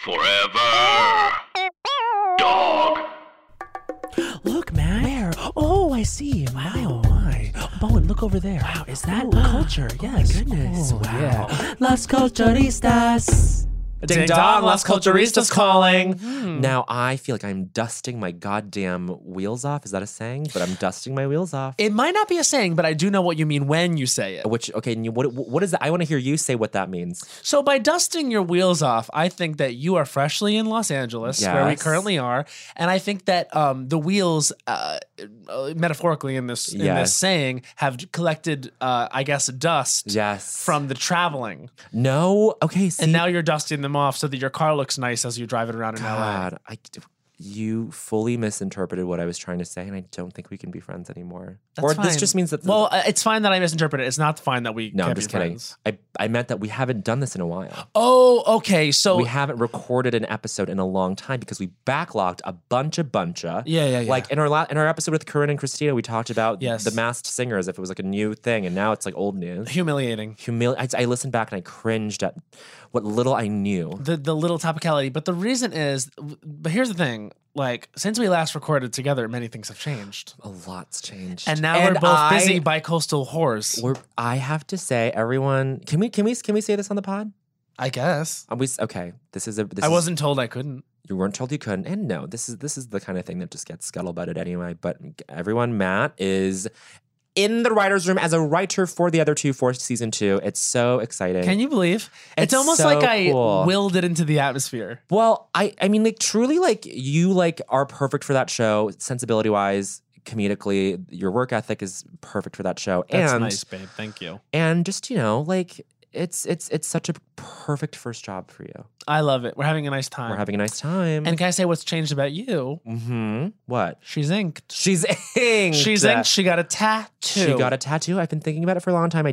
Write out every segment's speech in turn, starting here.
Forever. Dog. Look, man. Where? Oh, I see. My, oh, my. Bowen, look over there. Wow, is that culture? Yes. My goodness. Oh, Wow. Yeah. Las Culturistas. Ding dong, Las Culturistas calling. Now I feel like I'm dusting my goddamn wheels off. Is that a saying? But I'm dusting my wheels off. It might not be a saying, but I do know what you mean when you say it. Which, okay, and what is that? I want to hear you say what that means. So by dusting your wheels off, I think that you are freshly in Los Angeles, where we Yes. currently are, and I think that the wheels, metaphorically in this Yes. saying, have collected, I guess, dust Yes. from the traveling, No. Okay. See, and now you're dusting them off so that your car looks nice as you drive it around in LA. God, you fully misinterpreted what I was trying to say, and I don't think we can be friends anymore. That's or fine. this just means that. Well, it's fine that I misinterpreted it. It's not fine that we no, can't I'm just be kidding. friends. I meant that we haven't done this in a while. Oh, okay. So We haven't recorded an episode in a long time because we backlogged a bunch of. Yeah. Like in our episode with Corinne and Christina, we talked about Yes. the Masked Singer as if it was like a new thing, and now it's like old news. humiliating. I listened back and I cringed at what little I knew. The little topicality. But the reason is, but here's the thing. Like, since we last recorded together, many things have changed. A lot's changed, And now we're both busy bi-coastal whores. I have to say, everyone, can we say this on the pod? I guess. Okay. I wasn't told I couldn't. You weren't told you couldn't, and no, this is the kind of thing that just gets scuttlebutted anyway. But everyone, Matt is in the writer's room as a writer for the other two for season 2. It's so exciting. Can you believe? It's almost so like I cool. willed it into the atmosphere. Well, I mean, like, truly, like, you, like, are perfect for that show, sensibility-wise, comedically. Your work ethic is perfect for that show. That's and, nice, babe. Thank you. And just, like, it's such a perfect first job for you. I love it. We're having a nice time. We're having a nice time. And can I say what's changed about you? What? She's inked. She's inked. She's inked. She got a tattoo. She got a tattoo. I've been thinking about it for a long time.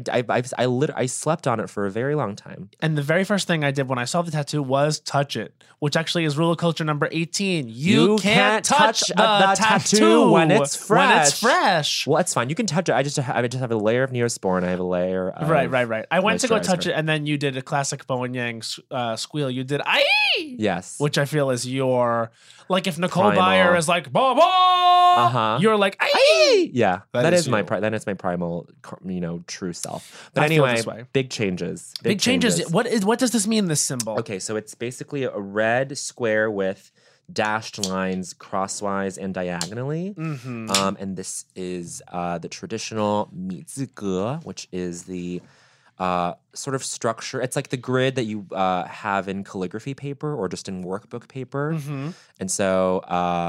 I slept on it for a very long time. And the very first thing I did when I saw the tattoo was touch it, which actually is rule of culture number 18. You can't touch the tattoo when it's fresh. When it's fresh. Well, it's fine. You can touch it. I just have a layer of Neosporin. I have a layer of Right. I went to go touch moisturizer. it, and then you did a classic Bowen Yang squeal. You did "Aye," Yes. which I feel is your, like, if Nicole Primal. Byer is like "Ba ba," you're like "Aye." Yeah, That that is is my you. that is my primal, true self. But I feel anyway, this way. big changes. Big changes. What does this mean? This symbol? Okay, so it's basically a red square with dashed lines crosswise and diagonally. And this is the traditional mizige, which is the sort of structure. It's like the grid that you have in calligraphy paper or just in workbook paper. And so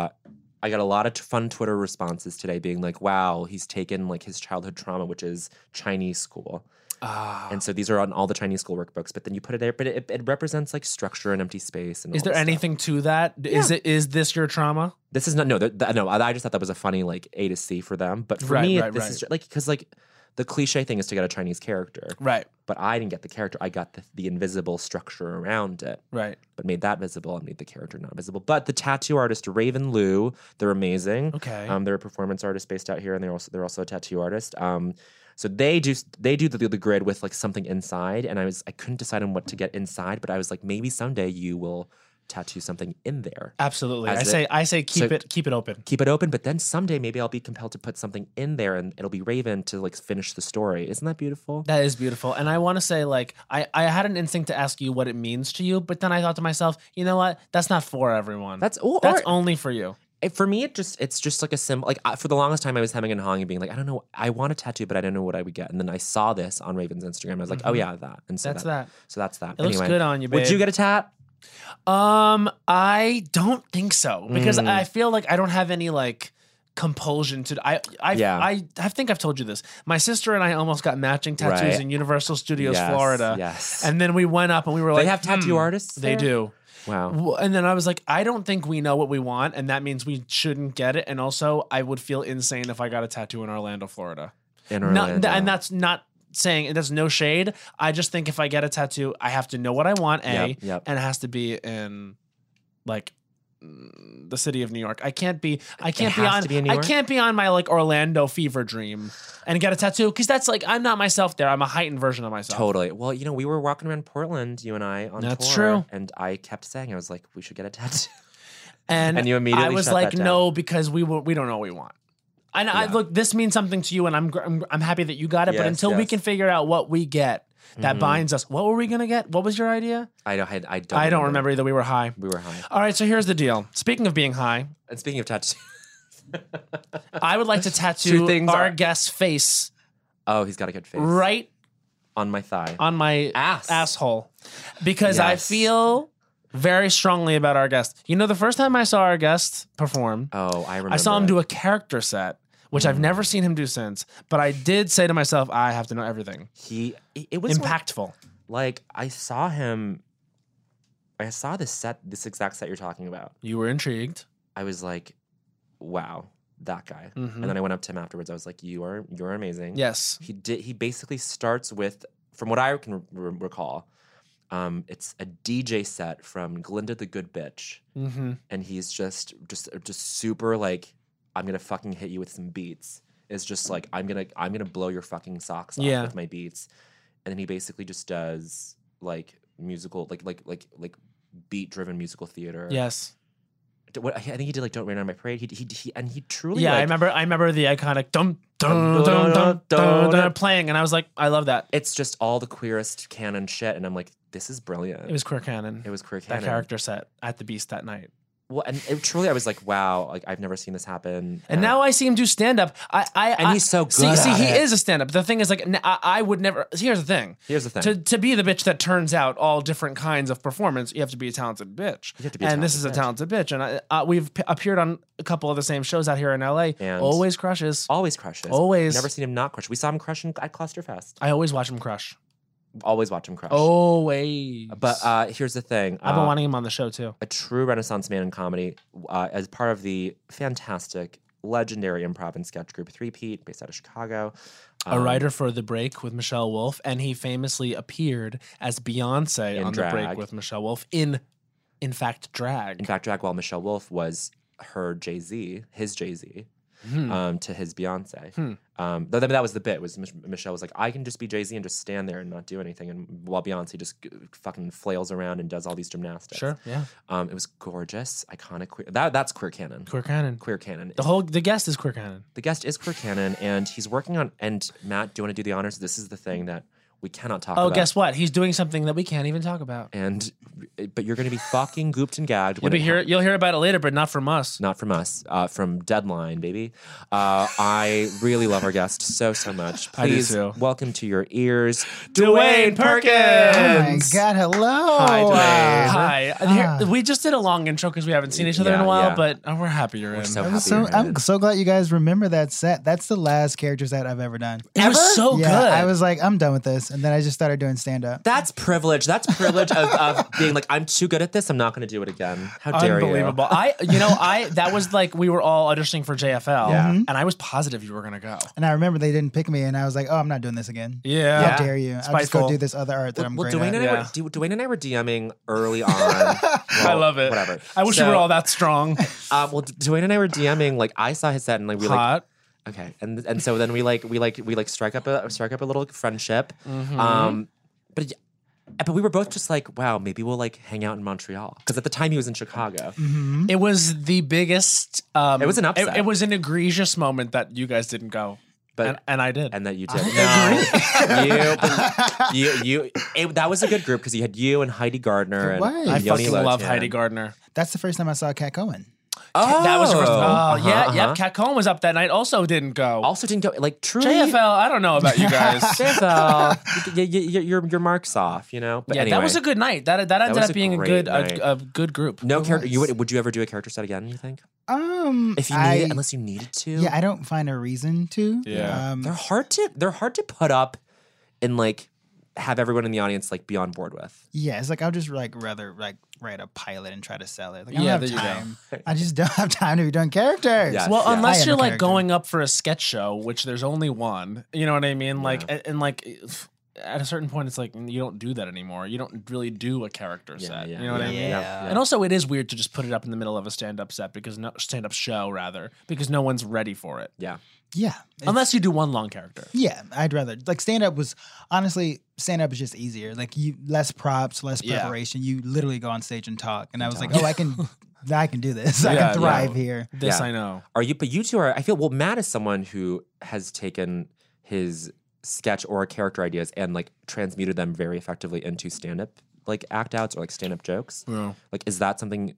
I got a lot of fun Twitter responses today being like, wow, he's taken like his childhood trauma, which is Chinese school. And so these are on all the Chinese school workbooks, but then you put it there, but it represents like structure and empty space. And Is all there this stuff. anything to that? Is this your trauma? This is not no. I just thought that was a funny like A to C for them, but for Right, me, right, this right. is like because like the cliche thing is to get a Chinese character, Right. but I didn't get the character. I got the invisible structure around it, Right. but made that visible and made the character not visible. But the tattoo artist Raven Liu, they're amazing. Okay. They're a performance artist based out here, and they're also a tattoo artist. So they do the grid with like something inside, and I couldn't decide on what to get inside, but I was like, maybe someday you will tattoo something in there. Absolutely. As I say keep it open. Keep it open, but then someday maybe I'll be compelled to put something in there, and it'll be Raven to like finish the story. Isn't that beautiful? That is beautiful. And I want to say, like, I had an instinct to ask you what it means to you, but then I thought to myself, you know what? That's not for everyone. That's only for you. For me, it's just like a symbol. Like for the longest time, I was hemming and hawing and being like, I don't know, I want a tattoo, but I don't know what I would get. And then I saw this on Raven's Instagram. I was like, oh yeah, that. And so That's that. So that's that. It looks good on you, babe. Would you get a tat? I don't think so because I feel like I don't have any like compulsion to. I think I've told you this. My sister and I almost got matching tattoos Right. in Universal Studios, Yes, Florida. yes. And then we went up and we were like, They have tattoo artists They there? do. Wow. And then I was like, I don't think we know what we want, and that means we shouldn't get it. And also, I would feel insane if I got a tattoo in Orlando, Florida. In Orlando. And that's not saying that's no shade. I just think if I get a tattoo, I have to know what I want, Yep. and it has to be in like the city of New York. I can't be has to be in New York? I can't be on my like Orlando fever dream and get a tattoo because that's like I'm not myself there. I'm a heightened version of myself. Totally. Well, we were walking around Portland, you and I, on That's tour. true. And I kept saying, I was like, we should get a tattoo. And you immediately I was shut like, that down. no, because we don't know what we want. And I look, this means something to you, and I'm happy that you got it. But Yes, until we can figure out what we get that binds us, what were we gonna get? What was your idea? I don't remember either. We were high. We were high. All right, so here's the deal. Speaking of being high, And speaking of tattoos. I would like to tattoo our guest's face Oh, he's got a good face. right On my thigh. on my asshole because I Yes. feel very strongly about our guest. You know, the first time I saw our guest perform, Oh, I remember. I saw him do a character set, which I've never seen him do since. But I did say to myself, I have to know everything. It was Impactful. Like I saw this exact set you're talking about. You were intrigued. I was like, wow, that guy. Mhm. And then I went up to him afterwards. I was like, you're amazing. Yes. He basically starts with, from what I can recall, it's a DJ set from Glinda the Good Bitch, Mm-hmm. and he's just super like, I'm gonna fucking hit you with some beats. It's just like I'm gonna blow your fucking socks off with my beats, and then he basically just does like musical like beat driven musical theater. Yes. I think he did like Don't Rain on My Parade. He truly Yeah, like, I remember the iconic dum dum dum dum dum dum playing, and I was like, I love that. it's just all the queerest canon shit, and I'm like, this is brilliant. It was queer canon. It was queer That canon. character set at the Beast that night. Well, and truly, I was like, wow, like I've never seen this happen. And now I see him do stand up. And he's so good See, at he it. is a stand up. The thing is, like, I would never. Here's the thing. Here's the thing. To be the bitch that turns out all different kinds of performance, you have to be a talented bitch. You have to be a and this is a talented talented bitch. And we've appeared on a couple of the same shows out here in LA. And always crushes. Always crushes. Always. Never seen him not crush. We saw him crushing at Clusterfest. I always watch him crush. Always watch him crush. Always. But here's the thing. I've been wanting him on the show too. A true Renaissance man in comedy, as part of the fantastic, legendary improv and sketch group Three-Peat, based out of Chicago. A writer for The Break with Michelle Wolf, and he famously appeared as Beyonce In on drag. The Break with Michelle Wolf in fact, drag. In fact, drag while Michelle Wolf was her Jay-Z, his Jay-Z. To his Beyonce. Though that was the bit. Was Michelle was like, I can just be Jay-Z and just stand there and not do anything, and while Beyonce just fucking flails around and does all these gymnastics. Sure, yeah. It was gorgeous, iconic. That's queer canon. Queer canon. Queer canon. The guest is queer canon. The guest is queer canon, and he's working on. And Matt, do you want to do the honors? This is the thing that we cannot talk about. Oh, guess what? He's doing something that we can't even talk about. But you're going to be fucking gooped and gagged. You'll hear about it later, but not from us. Not from us. From Deadline, baby. I really love our guest so much. I do Please too. welcome to your ears, Dwayne Perkins. Oh my God! Hello. Hi, Dwayne. Wow. Hi. Here, we just did a long intro because we haven't seen each other in a while, Yeah. but we're happy you're in. so I'm so glad you guys remember that set. That's the last character set I've ever done. It was so Yeah, good. I was like, I'm done with this, and then I just started doing stand up. That's privilege. That's privilege of being like, I'm too good at this. I'm not going to do it again. How dare unbelievable. That was like we were all auditioning for JFL, Yeah. and I was positive you were gonna go. And I remember they didn't pick me, and I was like, oh, I'm not doing this again. Yeah. How dare you? I'll just Spiteful. go do this other art that I'm great Dwayne at. Dwayne and I were DMing early on. Well, I love it. Whatever. I wish we were all that strong. Dwayne and I were DMing. Like I saw his set and like we like. Hot. Okay, and so then we strike up a little friendship. Mm-hmm. But we were both just like, wow, maybe we'll like hang out in Montreal because at the time he was in Chicago. It was the biggest. It was an upset. It was an egregious moment that you guys didn't go, But and I did. and that you did. That was a good group because you had you and Heidi Gardner. It And was. I Yoni fucking love Lotan. Heidi Gardner. That's the first time I saw Kat Cohen. Oh, That was her first. uh-huh. Yeah. Kat Cohen was up that night. Also didn't go. Also didn't go like truly. JFL. I don't know about you guys. JFL, your mark's off, you know. But Yeah, anyway, that was a good night. That ended was up a being great a night. good group. no character. was. Would you ever do a character set again? You think? If If you need it, unless you needed to. yeah, I don't find a reason to. Yeah. They're hard to put up and like have everyone in the audience like be on board with. Yeah, it's like I'll just rather write a pilot and try to sell it. Like, I don't Yeah, have there you go. time. I just don't have time to be doing characters. Yeah. Well, I unless am you're a like character. going up for a sketch show, which there's only one. You know what I mean? Like and like at a certain point, it's like you don't do that anymore. You don't really do a character set. You know what I mean? Yeah. And also, it is weird to just put it up in the middle of a stand-up set stand-up show because no one's ready for it. Yeah. Unless you do one long character. Yeah, I'd rather like stand up is stand up is just easier. Like less props, less preparation. You literally go on stage and talk. And I was like, I can do this. I can thrive here. This I know. But you two are. I feel Matt is someone who has taken his sketch or character ideas and like transmuted them very effectively into stand up like act outs or like stand up jokes. Yeah. Like is that something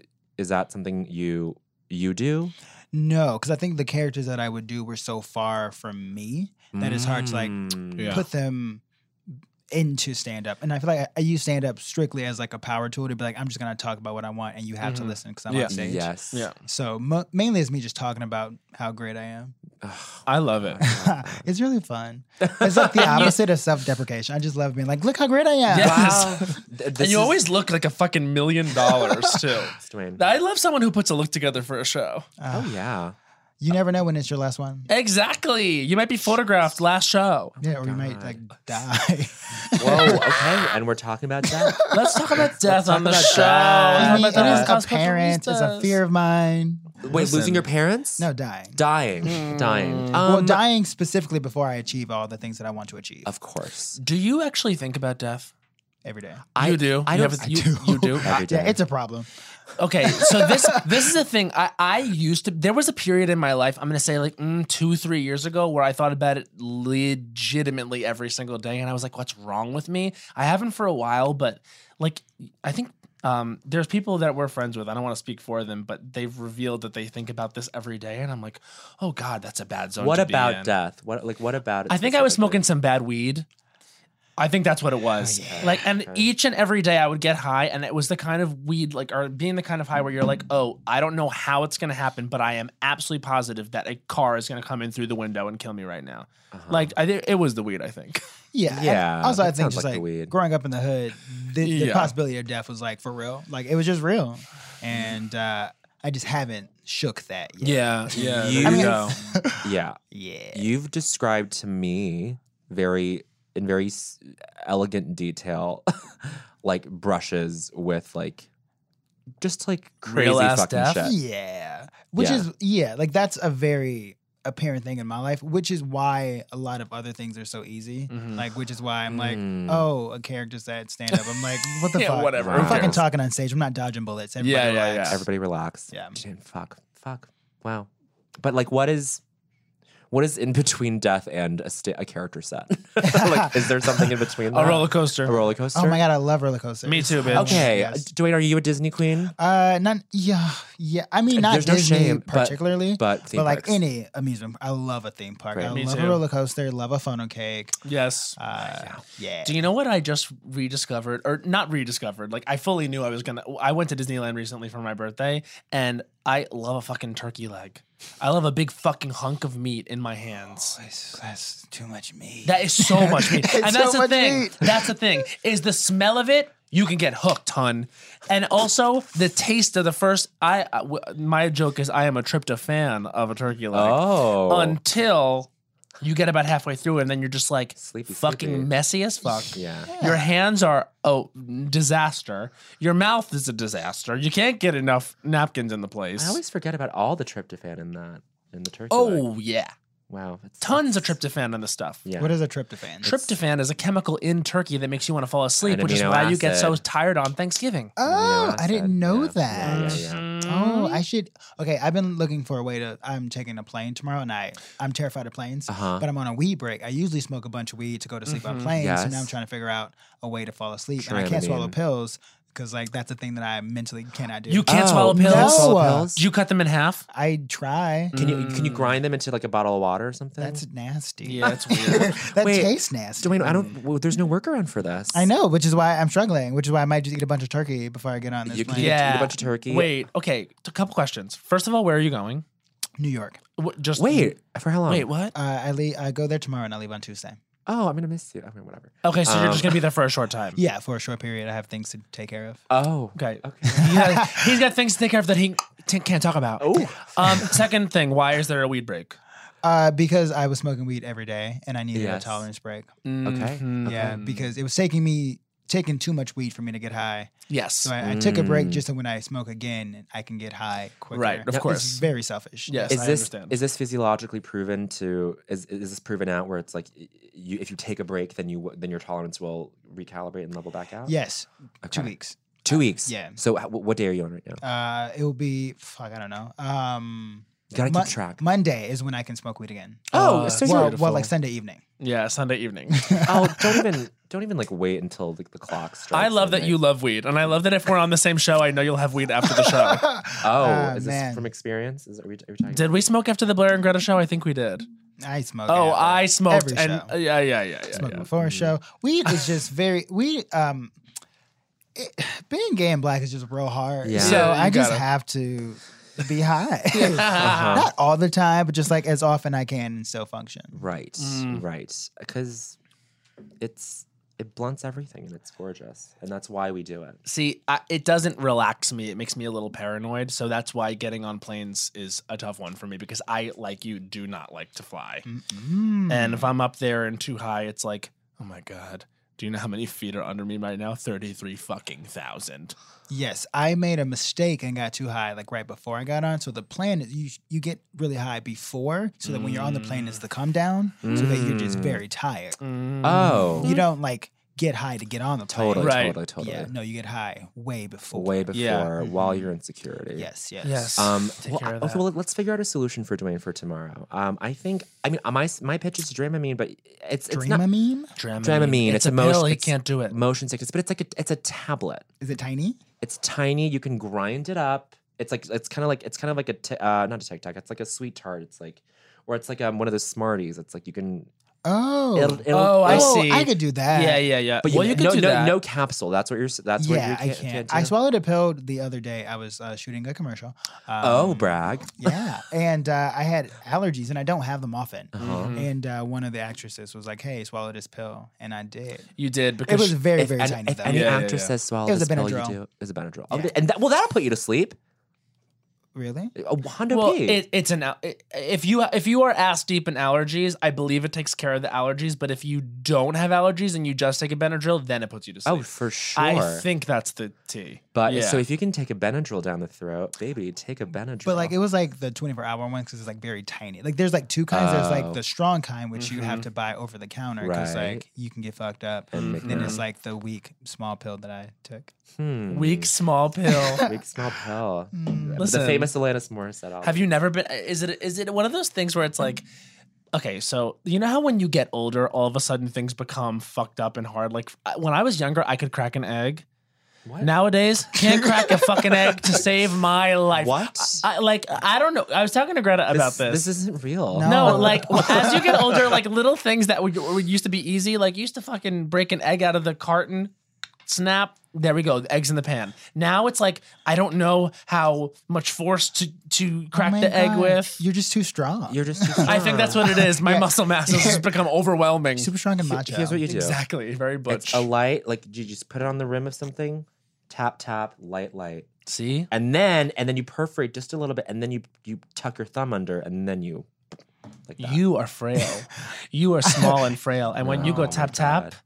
you do? No, because I think the characters that I would do were so far from me that it's hard to like put them into stand up. And I feel like I use stand up strictly as like a power tool to be like, I'm just going to talk about what I want and you have to listen because I'm on stage. Yes. Yeah. So mainly it's me just talking about how great I am. I love it. It's really fun. It's like the opposite of self-deprecation. I just love being like, look how great I am. Yes. And you always look like a fucking $1 million too. Dwayne. I love someone who puts a look together for a show. Oh yeah. You never know when it's your last one. Exactly. You might be photographed last show. Yeah, or you might like die. Whoa. Okay. And we're talking about death. Let's talk about death on the about show. I mean, Let's it talk is about a parent. It's a fear of mine. Wait, losing your parents? No, dying. Dying. Well, dying specifically before I achieve all the things that I want to achieve Of course. Do you actually think about death? every day. You do. I You don't. have a- you do. Every day. Yeah, it's a problem. Okay, so this is the thing. I used to. There was a period in my life. I'm going to say like 2-3 years ago where I thought about it legitimately every single day, and I was like, "What's wrong with me?" I haven't for a while, but like I think there's people that we're friends with. I don't want to speak for them, but they've revealed that they think about this every day, and I'm like, "Oh God, that's a bad zone." What to be about in. death? What about it? I think I was specifically? smoking some bad weed. I think that's what it was. Like, and each and every day I would get high, and it was the kind of weed, like, or being the kind of high where you're like, oh, I don't know how it's going to happen, but I am absolutely positive that a car is going to come in through the window and kill me right now. Like, I think it was the weed, I think. Yeah. Yeah, and also, I that think sounds just like the like weed. growing up in the hood, the Yeah. possibility of death was like for real. Like it was just real, and I just haven't shook that yet. Yeah. You- There I you mean- go. Yeah. Yeah. You've described to me in very elegant detail, like brushes with like just like crazy Real-ass fucking death? shit. Yeah. Which Yeah. is like that's a very apparent thing in my life, which is why a lot of other things are so easy. Like, which is why I'm like, oh, a character said stand up. I'm like, what the Yeah, fuck? whatever. I'm Wow. fucking talking on stage. I'm not dodging bullets. Everybody Yeah. relax. Everybody relax. Yeah. Dude, fuck. Wow. But like, what is in between death and a character set? Like, is there something in between? A roller coaster. A roller coaster. Oh my god, I love roller coasters. Me too, bitch. Okay, Yes. Dwayne, are you a Disney queen? Not yeah. I mean, not There's no Disney shame, particularly, but theme like parks. any amusement. I love a theme park. Right. I Me love too. a roller coaster. Love a funnel cake. Yes. Yeah. Do you know what I just rediscovered, or not rediscovered? Like I fully knew I was gonna. I went to Disneyland recently for my birthday, and I love a fucking turkey leg. I love a big fucking hunk of meat in my hands. That's too much meat. That is so much meat, It's and that's so the much thing. meat. That's the thing. Is the smell of it? You can get hooked, hun. And also the taste of the first. My joke is I am a tryptophan of a turkey leg. Oh, Until you get about halfway through it, and then you're just like Sleepy. messy as fuck. Yeah. Your hands are disaster. Your mouth is a disaster. You can't get enough napkins in the place. I always forget about all the tryptophan in the turkey. leg. Oh yeah, Wow, tons of tryptophan in the stuff. Yeah. What is a tryptophan? Tryptophan is a chemical in turkey that makes you want to fall asleep, An which is amino why you get so acid. tired on Thanksgiving. Oh, Amino I didn't acid, know yeah. that. Yeah. Oh, I should. Okay, I've been looking for a way to. I'm taking a plane tomorrow, and I'm terrified of planes. Uh-huh. But I'm on a weed break. I usually smoke a bunch of weed to go to sleep on planes. So Yes. now I'm trying to figure out a way to fall asleep, and I can't Dramamine. swallow pills because like that's a thing that I mentally cannot do. You can't Oh, swallow you pills. can't swallow No. pills? Do you cut them in half? I try. Can you grind them into like a bottle of water or something? That's nasty. Yeah, that's weird. that Wait, tastes nasty. Dwayne, I don't. Well, there's no workaround for this. I know, which is why I'm struggling. Which is why I might just eat a bunch of turkey before I get on this You can plane. eat Yeah. a bunch of turkey. Wait, okay. A couple questions. First of all, where are you going? New York. Just Wait. For how long? Wait, what? I go there tomorrow and I leave on Tuesday. Oh, I'm gonna miss you. I mean, whatever. Okay, so you're just gonna be there for a short time. Yeah, for a short period, I have things to take care of. Oh. Okay. Okay. He's got things to take care of that he can't talk about. Oh. Second thing, why is there a weed break? Because I was smoking weed every day and I needed Yes. a tolerance break. Okay. Yeah, because it was taking too much weed for me to get high. Yes. So I took a break just so when I smoke again, I can get high quicker. Right, of It's course. very selfish. Yes. Is I this understand. is this physiologically proven to is this proven out where it's like if you take a break then your tolerance will recalibrate and level back out? Yes. 2 Okay. weeks. 2 weeks. Yeah. So what day are you on right now? It will be I don't know. You gotta keep track. Monday is when I can smoke weed again. Oh, so well, you're well, like Sunday evening. Yeah, Sunday evening. oh, don't even like wait until the clock strikes. I love that midnight. you love weed, and I love that if we're on the same show, I know you'll have weed after the show. Oh, is man. this from experience? Are we talking? Did we smoke after the Blair and Greta show? I think we did. I smoke. Oh, after I smoked, every and show. yeah. Smoke before a show. Weed is just very being gay and black is just real hard. Yeah. So Yeah, you I just gotta. have to be high. Not all the time, but just like as often I can and still function. Right, right. Because it blunts everything and it's gorgeous, and that's why we do it. See, it doesn't relax me. It makes me a little paranoid. So that's why getting on planes is a tough one for me because I, like you, do not like to fly. And if I'm up there and too high, it's like, oh my God. Do you know how many feet are under me right now? 33 fucking thousand. Yes, I made a mistake and got too high like right before I got on. So the plan is you get really high before, so that when you're on the plane, it's the come down, so that you're just very tired. Oh, You don't like get high to get on the plane. totally, Right. totally. Yeah, no, you get high way before. Way before, Yeah. while you're in security. Yes. Yes. Take Well, care of okay, that. well, let's figure out a solution for Dwayne for tomorrow. I mean, my pitch is Dramamine, but it's not Dramamine? Dramamine. It's a motion. pill. He it's can't do it. Motion sickness, but it's a tablet. Is it tiny? It's tiny. You can grind it up. It's kind of like not a Tic Tac. It's like a sweet tart. It's like, or it's like one of those Smarties. It's like you can. Oh. Oh, I Oh, see. I could do that. Yeah. But Well, you can do that. no capsule. That's what you're. That's what Yeah, you I can't. can't. do? I swallowed a pill the other day. I was shooting a commercial. Oh, brag. Yeah, and I had allergies, and I don't have them often. Uh-huh. And one of the actresses was like, "Hey, swallow this pill," and I did. You did It because was very, If very any- tiny if though. any Yeah, actress yeah. says swallow It was this a pill, you Benadryl. do. It was a Benadryl. Yeah. And that'll put you to sleep. Really? Hundo well, P. it's if you are ass deep in allergies, I believe it takes care of the allergies. But if you don't have allergies and you just take a Benadryl, then it puts you to sleep. Oh, for sure. I think that's the T. But yeah. so if you can take a Benadryl down the throat, baby, take a Benadryl. But like it was like the 24-hour one because it's like very tiny. Like there's like two kinds. There's like the strong kind, which you have to buy over the counter because Right. like you can get fucked up. And And then it's like the weak small pill that I took. Weak small pill. Big small pill. Listen. The famous Alanis Morissette album. Have you never been? Is it one of those things where it's like, okay, so you know how when you get older, all of a sudden things become fucked up and hard. Like when I was younger, I could crack an egg. What? Nowadays, can't crack a fucking egg to save my life. What? I don't know. I was talking to Greta about this. This isn't real. No. No, like as you get older, like little things that would used to be easy, like you used to fucking break an egg out of the carton, snap. There we go, the eggs in the pan. Now it's like I don't know how much force to crack Oh my the egg God. with. You're just too strong. You're just too I think that's what it is. My muscle mass has just become overwhelming. super strong and macho. Here's what you do. Exactly, very butch. It's a light, like you just put it on the rim of something, tap, tap, light. See, And then you perforate just a little bit, and then you tuck your thumb under, and then you like that. you are frail. You are small and frail, and when you Oh go my tap tap. God.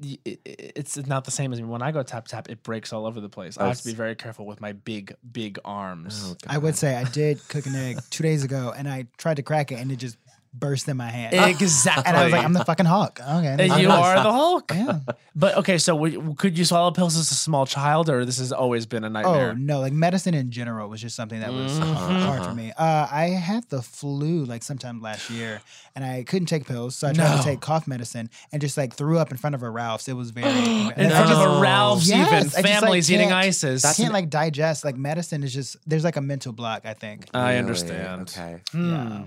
It's not the same as me. When I go tap tap, it breaks all over the place. I have to be very careful with my big arms. Oh, I would say I did cook an egg 2 days ago, and I tried to crack it, and it just burst in my hand. Exactly. And I was like, I'm the fucking Hulk. Okay. And I'm you nuts. are the Hulk. Yeah. But okay, so could you swallow pills as a small child, or this has always been a Oh nightmare? no, like medicine in general was just something that was hard for me. I had the flu like sometime last year, and I couldn't take pills, so I tried No. to take cough medicine, and just like threw up in front of a Ralph's. It was very In and I front just- of a Ralph's, Yes, even I just, like, families eating can't- ices. I can't like digest. Like medicine is just there's like a mental block. I think. I Really? understand. Okay. Hmm.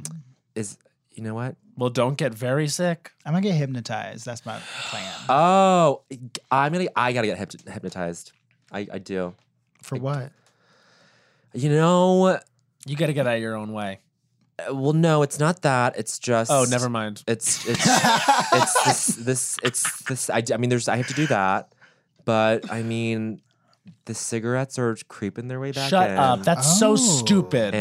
You know what? Well, don't get very sick. I'm gonna get hypnotized. That's my plan. Oh, I gotta get hypnotized. I do. For what? You know, You got to get out of your own way. well, no, it's not that. It's just. Oh, never mind. It's this. I mean, I have to do that, but I mean, the cigarettes are creeping their way back Shut in. up. That's so Oh. stupid.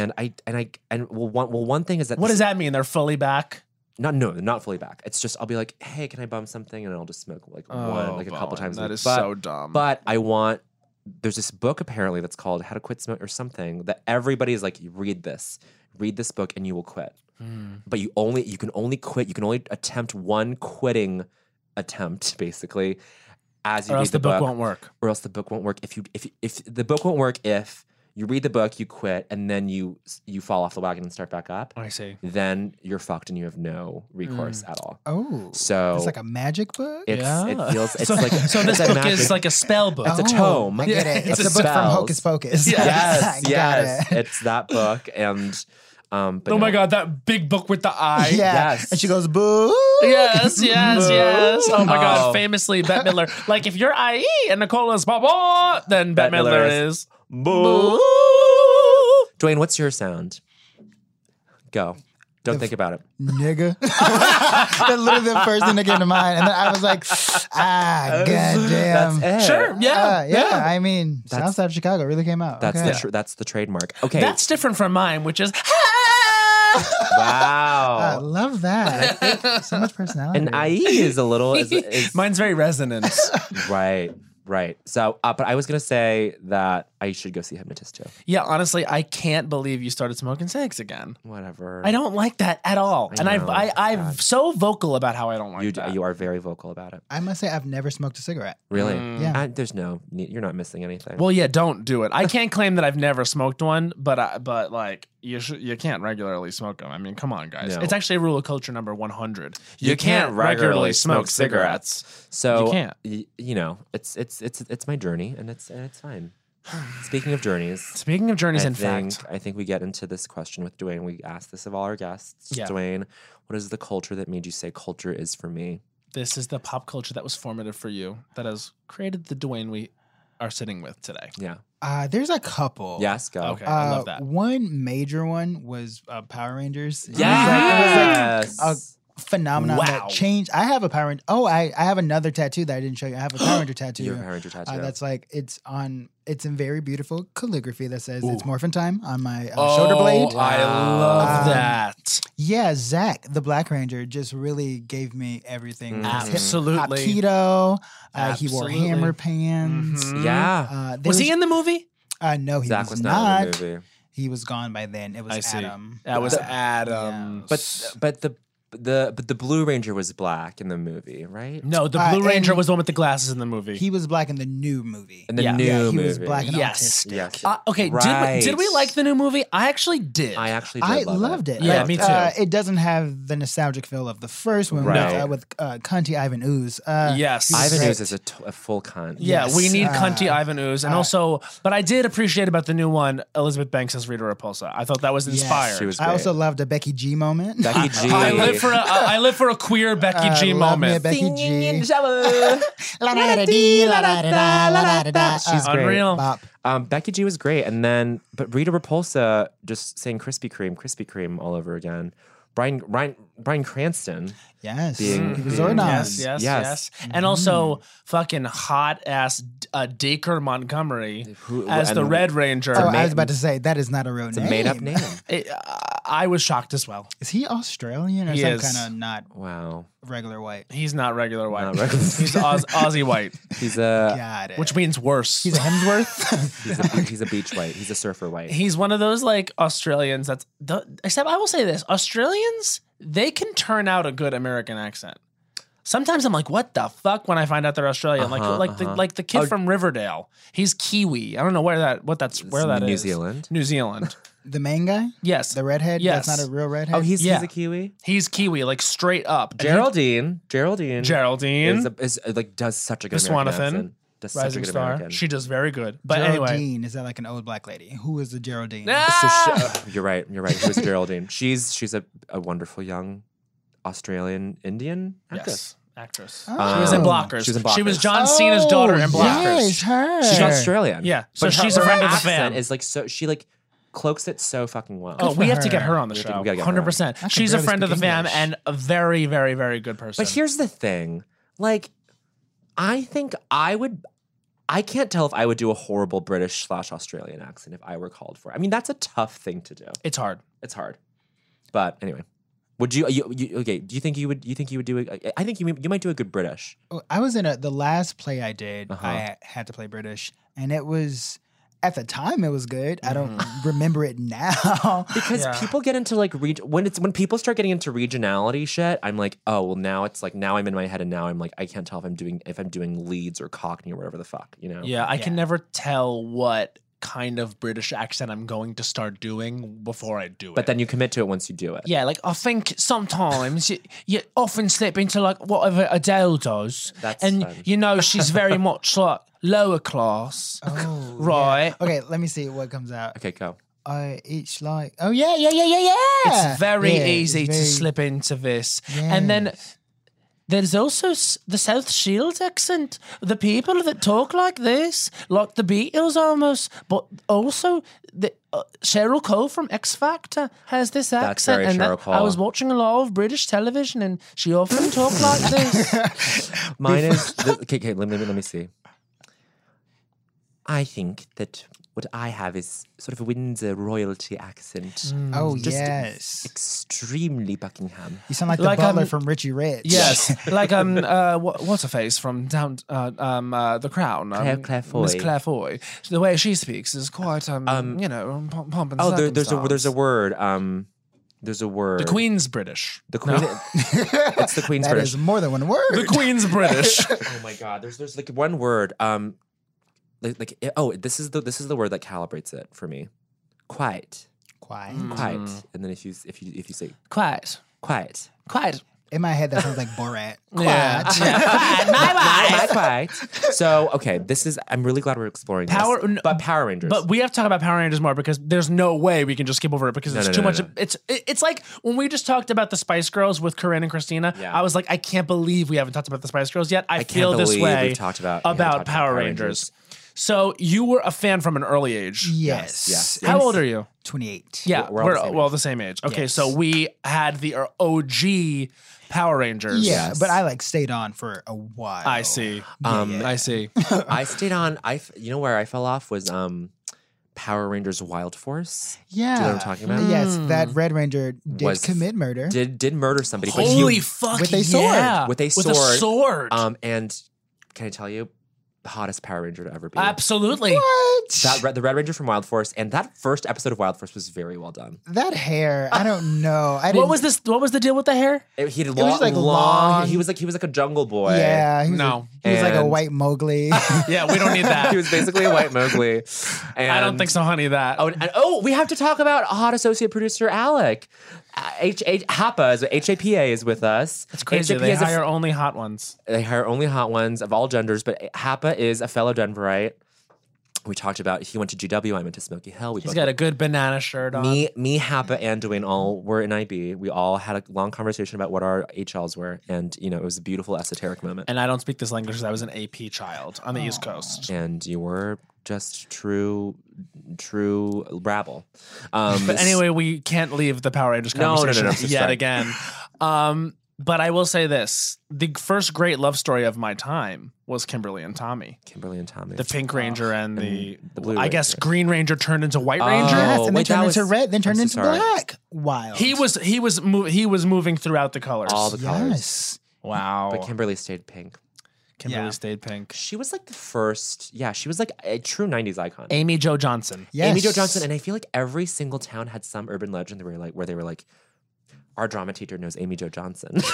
One thing is that What does that mean? They're fully back? not fully back. It's just I'll be like, hey, can I bum something? And I'll just smoke like one, like a couple times. a That week. is so dumb. But there's this book apparently that's called How to Quit Smoke or something that everybody is like, you read this book and you will quit. But you can only quit. You can only attempt one quitting attempt basically as you or read else the book won't work. Or else the book won't work. If the book won't work if you read the book, you quit, and then you fall off the wagon and start back up. I see. Then you're fucked and you have no recourse at all. Oh, So it's like a magic book. it feels it's So, like so this it's a book is magic- like a spell book. It's a tome. I get it. It's It's the book from spells. Hocus Pocus. Yes, Got yes, it. it's that book, and but Oh my no. God, that big book with the eye. Yeah. Yes. And she goes, boo. Yes, yes, yes. Oh my Oh. God, famously, Bette Midler. Like if you're IE and Nicole is Baba, then Bette Bette Midler Midler is. Boo. Dwayne, what's your sound? Go. Don't think about it. Nigga. That's literally the first thing that came to mind. And then I was like, goddamn. That's it. Sure, yeah. Yeah. I mean, That's- Southside of Chicago really came out. That's okay. that's the trademark. Okay. That's different from mine, which is. I wow. love that. So much personality. And IE is a little is Mine's very resonant. right. So, but I was gonna say that I should go see Hypnotist too. Yeah, honestly, I can't believe you started smoking cigs again. Whatever. I don't like that at all, and know, I'm so vocal about how I don't like that. You are very vocal about it. I must say, I've never smoked a cigarette. Really? Yeah. There's you're not missing anything. Well, yeah, don't do it. I can't claim that I've never smoked one, but like you can't regularly smoke them. I mean, come on, guys. No. It's actually rule of culture number 100. You can't regularly smoke cigarettes. So You can't. You know, it's my journey, and it's fine. Speaking of journeys, Speaking of journeys, I think we get into this question with Dwayne. We ask this of all our guests. Yeah. Dwayne, what is the culture that made you say culture is for me? this is the pop culture that was formative for you that has created the Dwayne we are sitting with today. Yeah. There's a couple. Yes, go. Okay, I love that. One major one was Power Rangers. Yes. It was like a phenomenon Wow. that changed. I have a Power Ranger. Oh, I have another tattoo that I didn't show you. I have a Power Ranger tattoo. Your Power Ranger tattoo. That's like it's in very beautiful calligraphy that says it's morphin time on my shoulder blade. I love Um, that. Yeah, Zach, the Black Ranger, just really gave me everything. With his hip- Absolutely. Hapkido. He wore Absolutely. hammer pants. Mhm. yeah. Was he in the movie? No, he Zach was was not in the movie. He was gone by then. It was I see. Adam. That was Adam. But the Blue Ranger was black in the movie, right? No, the Uh, Blue Ranger and- was the one with the glasses in the movie. He was black in the new movie. In the Yeah. new yeah, he movie. was black and Yes. autistic. Yes. Okay, Right. did we like the new movie? I actually did. I actually did I love loved it. Yeah, Like, me too. It doesn't have the nostalgic feel of the first one Right. with Cunty Ivan Ooze. Yes. he was Ivan great. Ooze is a full cunt. Yeah, Yes. we need cunty Ivan Ooze. And also, but I did appreciate about the new one, Elizabeth Banks as Rita Repulsa. I thought that was Yes. inspired. She was I also great. loved a Becky G moment. Becky G. I live for a queer Becky G love me a moment. Becky G. She's She's great. Unreal. Bop. Becky G was great, and then but Rita Repulsa just saying Krispy Kreme all over again. Bryan Cranston. Yes. Being- he was being- Zordon. Yes. And also fucking hot ass Dacre Montgomery Who- as the and- Red Ranger. Oh, I was about to say that is not a real It's a name. made up name. I was shocked as well. Is he Australian or He some is. kind of not Wow. regular white? He's not regular white. Not regular. He's Aussie white, He's a Got it. which means worse. He's a Hemsworth. he's a beach white. He's a surfer white. He's one of those like Australians except I will say this, Australians, they can turn out a good American accent. Sometimes I'm like, what the fuck when I find out they're Australian? Like the kid from Riverdale. He's Kiwi. I don't know where that New is. Zealand. New Zealand. The main guy? Yes. The redhead? Yes. That's not a real redhead? Oh, he's Yeah. a Kiwi. He's Kiwi, like straight up. And Geraldine Geraldine. is like does such a good Miss American Swanathan, accent. Does such a Rising good star. American. She does very good. But anyway. Geraldine. Is that like an old black lady? Who is the Geraldine? Ah! You're right. Who is Geraldine? She's a wonderful young Australian Indian actress. Yes. Actress. Oh. She was in Blockers. She was in She was Blockers. John Cena's daughter in Blockers. Yes, her. She's Australian. Yeah. So But she's her a friend of the accent fam. is like so she like cloaks it so fucking well. Oh, we have to get her. her on the We show. gotta get her on. 100%. can She's a barely friend of the speak fam English. and a very, very, very good person. But here's the thing. Like, I think I I can't tell if I would do a horrible British/Australian accent if I were called for it. I mean, that's a tough thing to do. It's hard. It's hard. But anyway, would you okay, do you think you would do it? I think you might do a good British. I was in the last play I did, I had to play British, and it was, at the time it was good. I don't remember it now. Because people get into like when people start getting into regionality shit, I'm like, oh well, now it's like now I'm in my head and now I'm like I can't tell if I'm doing Leeds or Cockney or whatever the fuck, you know? Yeah, I can never tell what kind of British accent I'm going to start doing before I do it. But then you commit to it once you do it. Yeah, like I think sometimes you often slip into like whatever Adele does. That's and fun. you know she's very much like lower class. Oh, right. yeah. Okay, let me see what comes out. Okay, go. It's like, oh yeah. It's very Yeah, easy it's to very- slip into this. And then there's also the South Shields accent. The people that talk like this, like the Beatles almost, but also the Cheryl Cole from X Factor has this That's accent. very And Cheryl Cole. I was watching a lot of British television, and she often talked like this. Mine is okay. Let me see. I think that what I have is sort of a Windsor royalty accent. Oh Just yes, extremely Buckingham. you sound like the Like, butler from Richie Rich. Yes, like what's her face from down The Crown, Claire Foy. Miss Claire Foy. The way she speaks is quite pomp and Oh, there's circumstance. a word. There's a word. The Queen's British. The Queen. It's the Queen's That British. is more than one word. The Queen's British. Oh my God. There's like one word. This is the word that calibrates it for me. Quiet. Quiet. Quiet. And then if you say Quiet. quiet. Quiet. In my head, that sounds like Borat. Yeah. Quiet. My quiet. So okay, I'm really glad we're exploring Power- this. But Power Rangers. But we have to talk about Power Rangers more because there's no way we can just skip over it because No, there's no, too no, much. no. It's like when we just talked about the Spice Girls with Corinne and Christina. Yeah. I was like, I can't believe we haven't talked about the Spice Girls yet. I can't feel this believe way we've talked about Power Power Rangers. So you were a fan from an early age. Yes. Yes. How old are you? 28. Yeah, We're all the same age. the same age. Okay, Yes. so we had the OG Power Rangers. Yeah, Yes. but I like stayed on for a while. I see. Yeah. I see. I stayed on. You know where I fell off was Power Rangers Wild Force. Yeah. Do you know what I'm talking about? Yes, that Red Ranger did Was- commit murder. Did murder somebody? but Holy he, fuck! with a sword. yeah. With a With sword. a sword. And can I tell you, the hottest Power Ranger to ever be. Absolutely. What? The Red Ranger from Wild Force, and that first episode of Wild Force was very well done. That hair, I don't know. What was this? What was the deal with the hair? He had was like long. He was like a jungle boy. Yeah, he was, No. he was like a And- white Mowgli. Yeah, we don't need that. He was basically a white Mowgli. And, I don't think so, honey. That. We have to talk about hot associate producer Alec. HAPA is with us. It's crazy. HAPA They is a- hire only hot ones. They hire only hot ones of all genders, but HAPA is a fellow Denverite. We talked about he went to GW, I went to Smoky Hill. He's got a good banana shirt on. Me, HAPA, and Dwayne all were in IB. We all had a long conversation about what our HLs were, and it was a beautiful esoteric moment. And I don't speak this language because I was an AP child on the East Coast. And you were just true rabble. But anyway, we can't leave the Power Rangers No, conversation I'm so yet sorry. again. But I will say this: the first great love story of my time was Kimberly and Tommy, Kimberly and Tommy. the Pink Ranger and the Blue I guess Ranger. Green Ranger turned into White Oh, Ranger. Yes, and then wait, that turned into was- red, then turned I'm so into sorry. black. Wild. He was moving throughout the colors. All the colors. Yes. Wow. But Kimberly stayed pink. Kimberly Yeah. stayed pink. She was like the first, she was like a true 90s icon. Amy Jo Johnson. Yes. Amy Jo Johnson, and I feel like every single town had some urban legend where they were like, our drama teacher knows Amy Jo Johnson. We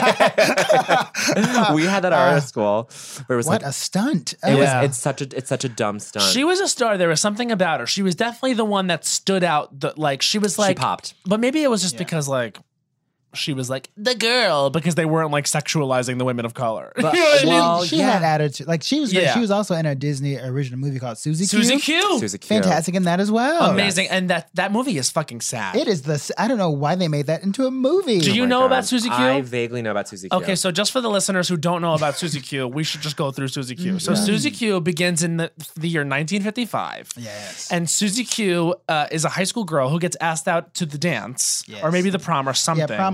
had that at our school where it was What like a stunt. Yeah. it's such a dumb stunt. She was a star. There was something about her. She was definitely the one that stood out. She was like she popped. But maybe it was just because like she was like the girl because they weren't like sexualizing the women of color. But, You know what I mean? well, She yeah. had attitude. Like she was Yeah. she was also in a Disney original movie called Susie Q. Susie Q. Susie Q. Fantastic in that as well. Amazing. And that movie is fucking sad. It is I don't know why they made that into a movie. Do you Oh my know God. about Susie Q? I vaguely know about Susie Q. Okay, so just for the listeners who don't know about Susie Q, we should just go through Susie Q. So Susie Q begins in the year 1955. Yes. And Susie Q is a high school girl who gets asked out to the dance Yes. or maybe the prom or something. Yeah, prom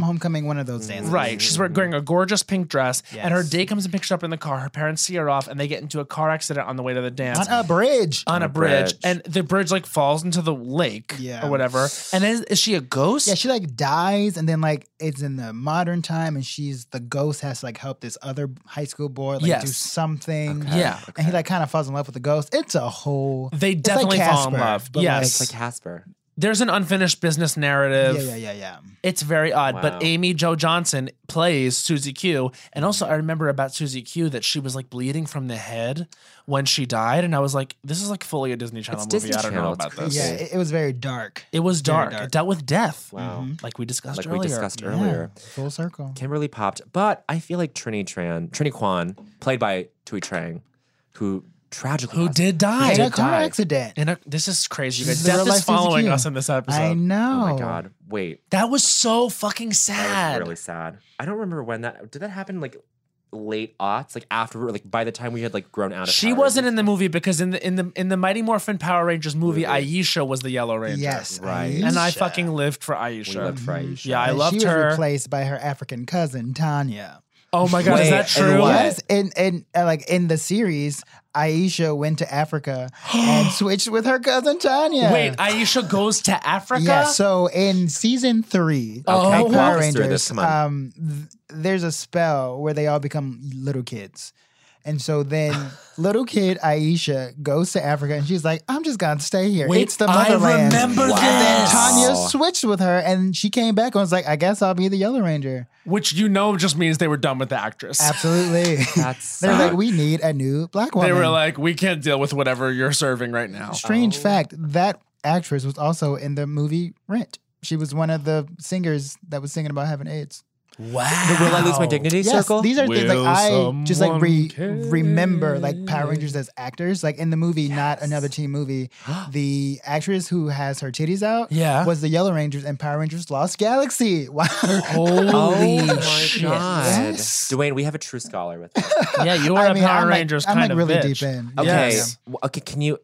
homecoming, one of those dances. Right. She's wearing a gorgeous pink dress, and her Yes. date comes and picks her up in the car. Her parents see her off, and they get into a car accident on the way to the dance. On a bridge. On a bridge. And the bridge like falls into the lake Yeah. or whatever. And is she a ghost? Yeah, she like dies, and then like it's in the modern time, and she's the ghost has to like help this other high school boy like do Yes. something. Yeah. And he like kind of falls in love with the ghost. It's a whole. They it's definitely like fall in Casper, love. but, Yes. It's like Casper. There's an unfinished business narrative. Yeah. It's very odd, Wow. but Amy Jo Johnson plays Susie Q. And also, I remember about Susie Q that she was like bleeding from the head when she died. And I was like, this is like fully a Disney Channel It's movie. Disney I don't know Channel. about It's this. Yeah, it was very dark. It was Very dark. dark. It dealt with death. Wow. Like we discussed Like earlier. we discussed Yeah, earlier. full circle. Kimberly popped, but I feel like Trini Kwan, played by Tui Trang, who tragically Who passed- did die? In a did car die. accident. This is crazy. You guys. She's the Death real is life following CCQ. us in this episode. I know. Oh my God. Wait. That was so fucking sad. That was really sad. I don't remember when did that happen like late aughts? Like after like by the time we had like grown out of She Power wasn't Rangers? in the movie because in the Mighty Morphin Power Rangers movie, Aisha was the Yellow Ranger. Yes, Right. And I Aisha. fucking lived for We Aisha. lived for Aisha. Yeah, I And loved she her. was replaced by her African cousin Tanya. Oh my god, is Wait, that and true? what? Yes, and like in the series, Aisha went to Africa and switched with her cousin Tanya. Wait, Aisha goes to Africa? Yeah, so in season 3 Okay, of walk Power us through Rangers, this, come on. there's a spell where they all become little kids. And so then little kid Aisha goes to Africa and she's like, I'm just going to stay here. Wait, it's the I motherland. remember And then this. Tanya switched with her and she came back and was like, I guess I'll be the Yellow Ranger. Which you know just means they were done with the actress. Absolutely. That's They're like, we need a new black woman. They were like, we can't deal with whatever you're serving right now. Strange fact, that actress was also in the movie Rent. She was one of the singers that was singing about having AIDS. Wow. The Will I Lose My Dignity Yes, circle? these are things like Will I just like someone remember like Power Rangers as actors. Like in the movie, not another teen movie, the actress who has her titties out Yeah. was the Yellow Rangers and Power Rangers Lost Galaxy. Wow. Holy Oh my shit. God. Yes. Dwayne, we have a true scholar with us. Yeah, you are a Power I'm Rangers like, kind I'm like of really bitch. deep in. Okay. Yes. Okay,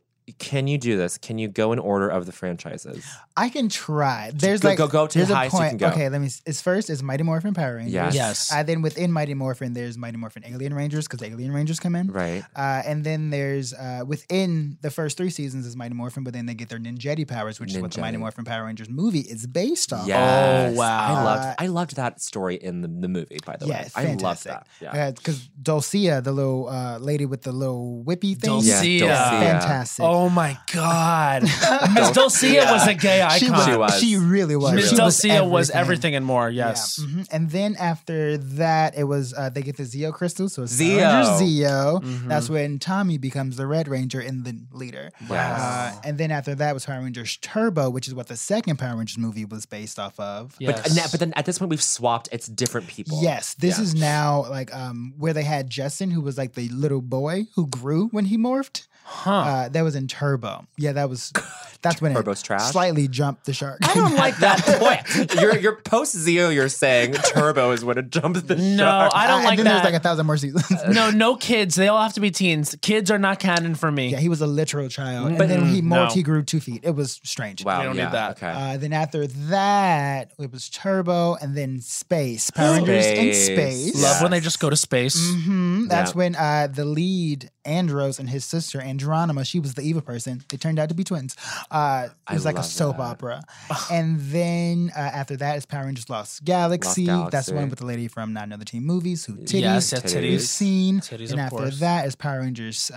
can you do this? Can you go in order of the franchises? I can try. There's Go- like go to there's the a highest you point. can go. Okay, let me. It's first is Mighty Morphin Power Rangers. Yes. Yes. Then within Mighty Morphin, there's Mighty Morphin Alien Rangers because the Alien Rangers come in. Right. And then there's within the first 3 seasons is Mighty Morphin, but then they get their Ninjetti powers, which is what the Mighty Ninjetti. Morphin Power Rangers movie is based on. Yes. wow. I loved that story in the movie, by the way. Yes, I loved fantastic. that. Yeah. Because Dulcia, the little lady with the little whippy thing, Dulcia. Yeah, Dulcia. fantastic. Oh my god. Miss Dulcia was a gay icon. She was. She really was. Miss She Dulcia was everything. everything and more, yes. Yeah. Mhm. And then after that, it was they get the Zeo crystals. So it's Zeo. Power Rangers Zeo. Mhm. That's when Tommy becomes the Red Ranger and the leader. Yes. And then after that was Power Rangers Turbo, which is what the second Power Rangers movie was based off of. Yes. But then at this point we've swapped. It's different people. Yes, this Yeah. is now like where they had Justin, who was like the little boy who grew when he morphed. Huh. That was in Turbo. Yeah, that's when Turbo's it trash? slightly jumped the shark. I don't like that point. You're post Zeo. You're saying Turbo is what it jumped the No, shark. I don't and like then that. there's like 1,000 more seasons. No kids. They all have to be teens. Kids are not canon for me. Yeah, he was a literal child. But- and then when he morphed, no. he grew 2 feet. It was strange. Wow. We don't yeah, need that. Okay. Then after that, it was Turbo and then Space. Power Rangers in Space. Space. Love when they Yes. just go to space. That's Yeah. when the lead, Andros, and his sister, Andronima, she was the evil person. They turned out to be twins. It was like a love soap that. opera. And then after that is Power Rangers Lost Galaxy. That's Galaxy. the one with the lady from Not Another Teen Movies, who titties. Yes, yeah, Titties. We've titties. seen. Titties, and of after course. that is Power Rangers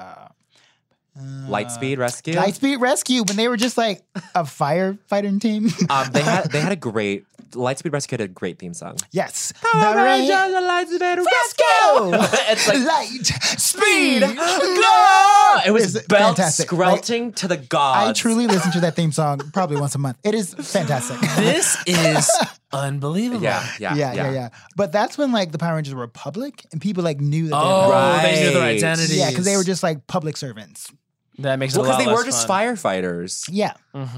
Lightspeed Rescue. Lightspeed Rescue, when they were just like a firefighting team. They had a great Lightspeed Rescue had a great theme song. Yes. Power The Rangers, Rain- the Lightspeed Rescue! It's like Light, speed, go! It was It's belt fantastic. squelching to the gods. I truly listen to that theme song probably once a month. It is fantastic. This is unbelievable. Yeah. But that's when like the Power Rangers were public and people like knew that Oh, they were they knew their Right. identities. Yeah, because they were just like public servants. That makes it Well, a lot because they were less just fun. firefighters. Yeah.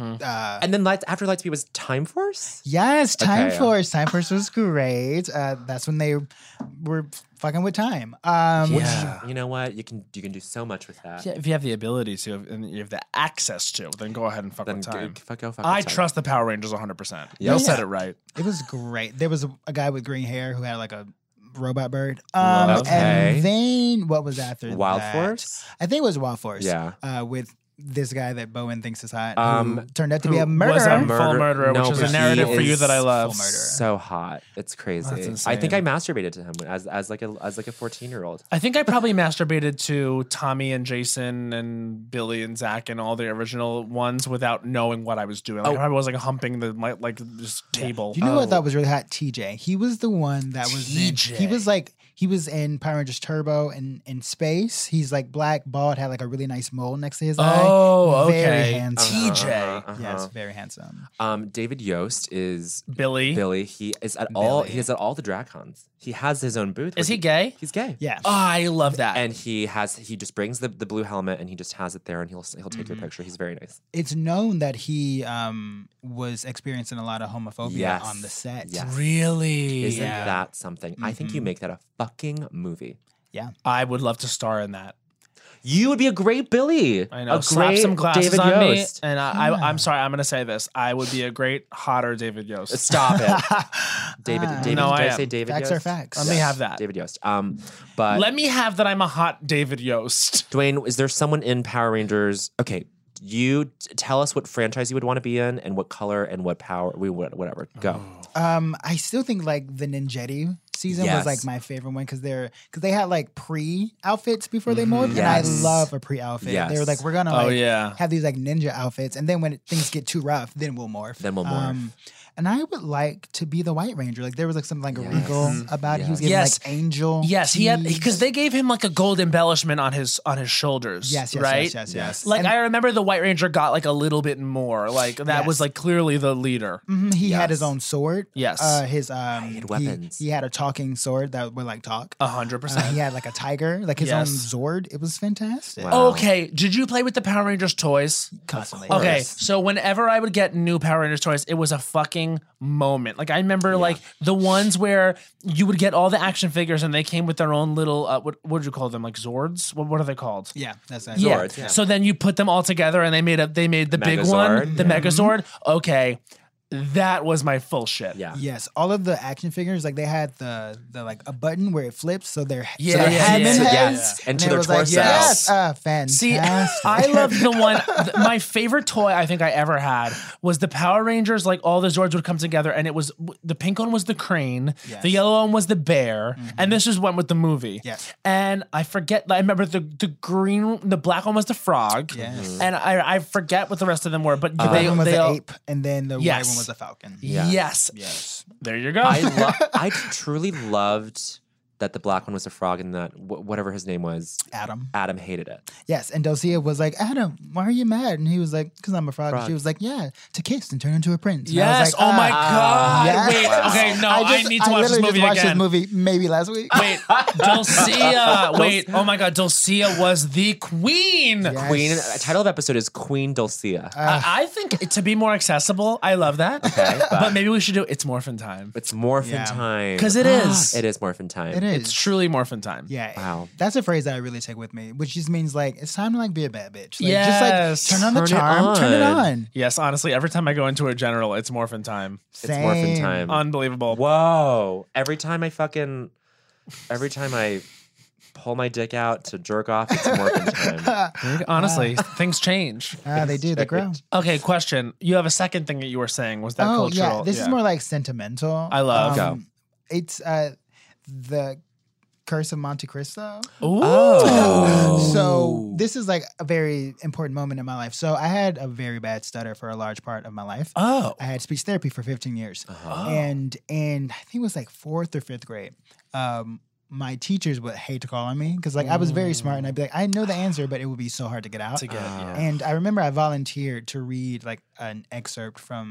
And then after Lightspeed was Time Force? Yes, Time Okay. Force. Time Force was great. That's when they were fucking with time. Yeah. You know what? You can do so much with that. Yeah, if you have the ability to and you have the access to, then go ahead and fuck Then with time. go fuck I with time. trust the Power Rangers 100%. Yeah. They said Yeah. it right. It was great. There was a guy with green hair who had like a robot bird. Okay. And then what was after Wild that? Force? I think it was Wild Force. Yeah. With this guy that Bowen thinks is hot, Um, who turned out to Who be a murderer. was a full Murder- murderer, No, which is but a narrative he for you is that I love. full murderer. So hot. It's crazy. That's I think I insane. masturbated to him as like a 14-year-old. I think I probably masturbated to Tommy and Jason and Billy and Zach and all the original ones without knowing what I was doing. Like, I probably was like humping this table. Do you know what I thought was really hot? TJ. He was the one that was TJ. He was in Power Rangers Turbo and in space. He's like black, bald, had like a really nice mole next to his eye. Oh, Very okay. handsome. TJ. Yes, very handsome. David Yost is Billy. Billy. He is at all. He is at all the DragCons. He has his own booth. Is where he gay? He's gay. Yeah. Oh, I love that. And he just brings the blue helmet and he just has it there and he'll take your picture. He's very nice. It's known that he was experiencing a lot of homophobia Yes. on the set. Yes. Really? Isn't that something? I think you make that a fucking movie. Yeah. I would love to star in that. You would be a great Billy. I know. A Slap great some glasses David on Yost. me, and I'm sorry. I'm going to say this. I would be a great, hotter David Yost. Stop it. David, No, did I I am. say David Facts Yost? are facts. Let me have that. David Yost. But Let me have that. I'm a hot David Yost. Dwayne, is there someone in Power Rangers? Okay, you tell us what franchise you would want to be in and what color and what power. Whatever. Go. I still think like the Ninjetti season Yes. was like my favorite one because they had like pre outfits before they morphed, and I Yes. love a pre outfit. Yes. They were like, we're gonna Oh, like yeah. have these like ninja outfits, and then when things get too rough, then we'll morph. Then we'll morph. And I would like to be the White Ranger. Like there was like something like Yes. regal about it. He was getting Yes. like angel. Yes, he had keys. because they gave him like a gold embellishment on his shoulders. Yes, yes, right. yes. Like And- I remember the White Ranger got like a little bit more. Like that was Yes. like clearly the leader. He had Yes. his own sword. Yes. His had weapons. He had a talking sword that would like talk. 100%. He had like a tiger, like his Yes. own Zord. It was fantastic. Wow. Okay, did you play with the Power Rangers toys? Constantly. Okay, course. so whenever I would get new Power Rangers toys, it was a fucking moment. Like I remember like the ones where you would get all the action figures and they came with their own little what would you call them? Like Zords? What are they called? Yeah, that's nice. Yeah. Zords, yeah. So then you put them all together and they made the big one, Megazord. the Megazord. Okay. That was my full shit. Yeah. Yes, all of the action figures, like they had the like a button where it flips, so they're Yeah, so they're yeah, head yeah, and yeah. heads, Yes, and and to it their was like, torsos. yes, fantastic. See, I loved the one. My favorite toy I think I ever had was the Power Rangers. Like all the Zords would come together, and it was the pink one was the crane, Yes. the yellow one was the bear, and this just went with the movie. Yes. And I forget. I remember the black one was the frog. Yes. And I forget what the rest of them were, but The red one was they the all, ape, and then the white Yes. one was the falcon. Yes. Yes. There you go. I truly loved that the black one was a frog and that whatever his name was, Adam. Adam hated it. Yes, and Dulcia was like, Adam, why are you mad? And he was like, because I'm a frog. And she was like, yeah, to kiss and turn into a prince. And I was Yes. like, oh my God. yes. Wait. Okay. No, I need to watch this literally movie just watched again. this movie maybe last week. Wait, Dulcia. Wait, oh my God, Dulcia was the queen. Yes. Queen. Title of episode is Queen Dulcia. I think to be more accessible, I love that. Okay, but maybe we should do It's Morphin' Time. It's Morphin Yeah. time. Because it is. It is Morphin time. It is. It's truly Morphin' Time. Yeah. Wow. That's a phrase that I really take with me, which just means like it's time to like be a bad bitch. Like, Yes. Just like turn on the Turn it charm, turn it on. on. Yes, honestly, every time I go into a general, it's Morphin' Time. It's Morphin Same. time. Unbelievable. Whoa. Every time I pull my dick out to jerk off, it's Morphin time. Honestly, things change. They do. They grow. Okay, question. You have a second thing that you were saying. Was that Oh cultural? yeah, this is more like sentimental. I love. Go. It's the Curse of Monte Cristo. Ooh. So this is like a very important moment in my life. So I had a very bad stutter for a large part of my life. Oh. I had speech therapy for 15 years, and I think it was like 4th or 5th grade. My teachers would hate to call on me because like I was very smart, and I'd be like, I know the answer, but it would be so hard to get out. To get, yeah. And I remember I volunteered to read like an excerpt from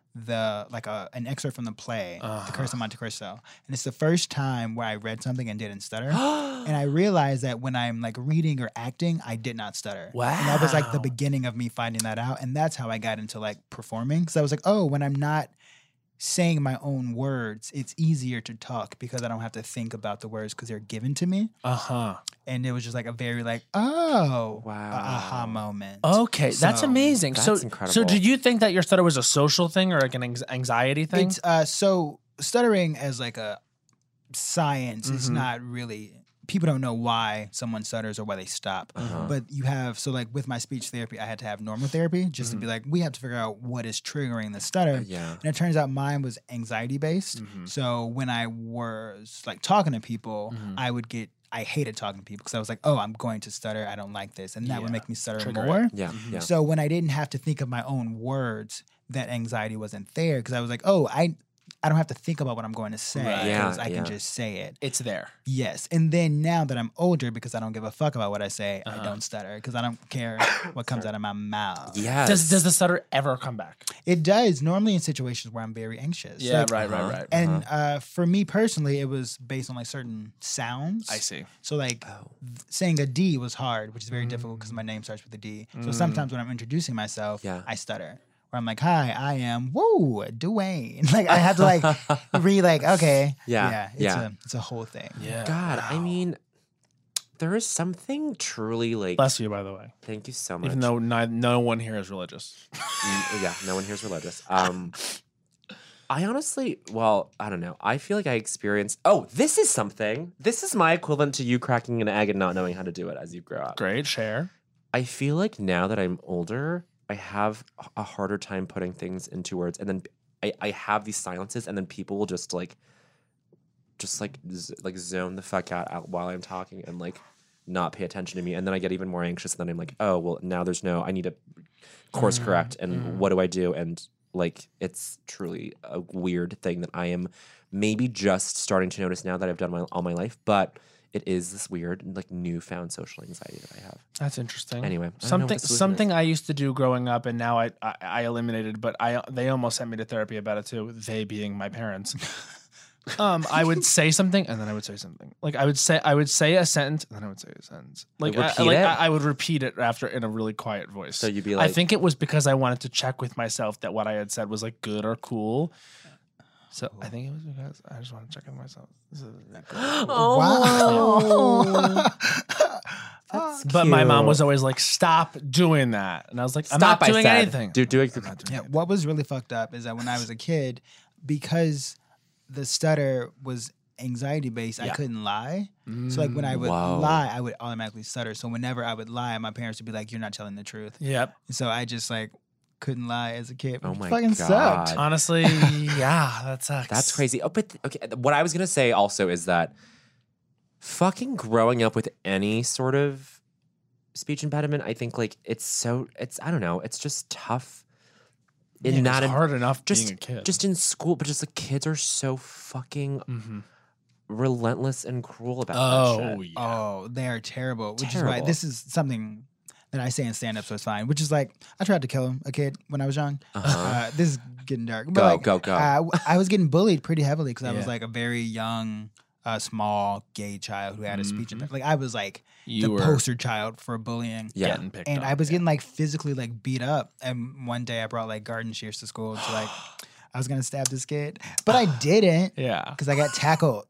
an excerpt from the play, The Curse of Monte Cristo, and it's the first time where I read something and didn't stutter. And I realized that when I'm like reading or acting, I did not stutter. Wow. And that was like the beginning of me finding that out, and that's how I got into like performing. So I was like, oh, when I'm not saying my own words, it's easier to talk because I don't have to think about the words because they're given to me. And it was just like a very like, oh, Wow. aha moment. Okay, that's So, amazing. That's So incredible. did you think that your stutter was a social thing or like an anxiety thing? It's so stuttering as like a science is not really, people don't know why someone stutters or why they stop. But you have, so like with my speech therapy, I had to have normal therapy just to be like, we have to figure out what is triggering the stutter. Yeah. And it turns out mine was anxiety based. So when I was like talking to people, I hated talking to people because I was like, oh, I'm going to stutter. I don't like this. And that would make me stutter Trigger more. Yeah. Yeah. So when I didn't have to think of my own words, that anxiety wasn't there because I was like, oh, I don't have to think about what I'm going to say Right. because Yeah, I yeah. can just say it. It's there. Yes. And then now that I'm older, because I don't give a fuck about what I say, I don't stutter because I don't care what comes out of my mouth. Yes. Does the stutter ever come back? It does normally in situations where I'm very anxious. Like, right. And for me personally, it was based on like certain sounds. I see. So like saying a D was hard, which is very difficult because my name starts with a D. So sometimes when I'm introducing myself, Yeah. I stutter. Where I'm like, hi, I am Dwayne. Like I have to like like, okay. Yeah, It's a whole thing. Yeah. God, I mean, there is something truly like. Bless you, by the way. Thank you so much. Even though no one here is religious. Yeah, no one here's religious. I honestly, well, I don't know. I feel like I experienced. Oh, this is something. This is my equivalent to you cracking an egg and not knowing how to do it as you grow up. Great, share. I feel like now that I'm older, I have a harder time putting things into words, and then I have these silences, and then people will just zone the fuck out while I'm talking and like not pay attention to me, and then I get even more anxious. And then I'm like, oh well, now I need to course correct, and what do I do? And like, it's truly a weird thing that I am maybe just starting to notice now that I've done all my life, but. It is this weird, like, newfound social anxiety that I have. That's interesting. Anyway, I don't know what the solution something is. I used to do growing up, and now I eliminated. But they almost sent me to therapy about it too. They being my parents. I would say something, and then I would say something. Like I would say a sentence, and then I would say a sentence. Like repeat it? I would repeat it after in a really quiet voice. So you'd be I like- think it was because I wanted to check with myself that what I had said was like good or cool. So I think it was because I just want to check with myself. This is good. Wow. But my mom was always like, "Stop doing that," and I was like, "I'm not doing anything." Do it. Yeah, what was really fucked up is that when I was a kid, because the stutter was anxiety based, I couldn't lie. So like when I would Wow. lie, I would automatically stutter. So whenever I would lie, my parents would be like, "You're not telling the truth." Yep. So I just like couldn't lie as a kid. Oh It my fucking God. sucked. Honestly, yeah, that sucks. That's crazy. Oh, but okay. What I was gonna say also is that fucking growing up with any sort of speech impediment, I think like it's I don't know. It's just tough. It's hard enough just being a kid. just in school, but just like kids are so fucking relentless and cruel about that shit. yeah. Oh, they are terrible. Which is why Terrible. this is something that I say in stand up, so it's fine. Which is like, I tried to kill a kid when I was young. This is getting dark. But Go. I was getting bullied pretty heavily because I was Yeah. like a very young, small gay child who had a speech impediment. Like I was like You the were poster child for bullying. Yeah. getting picked And on. I was getting like physically like beat up. And one day I brought like garden shears to school to like, I was gonna stab this kid, but I didn't. Yeah. Because I got tackled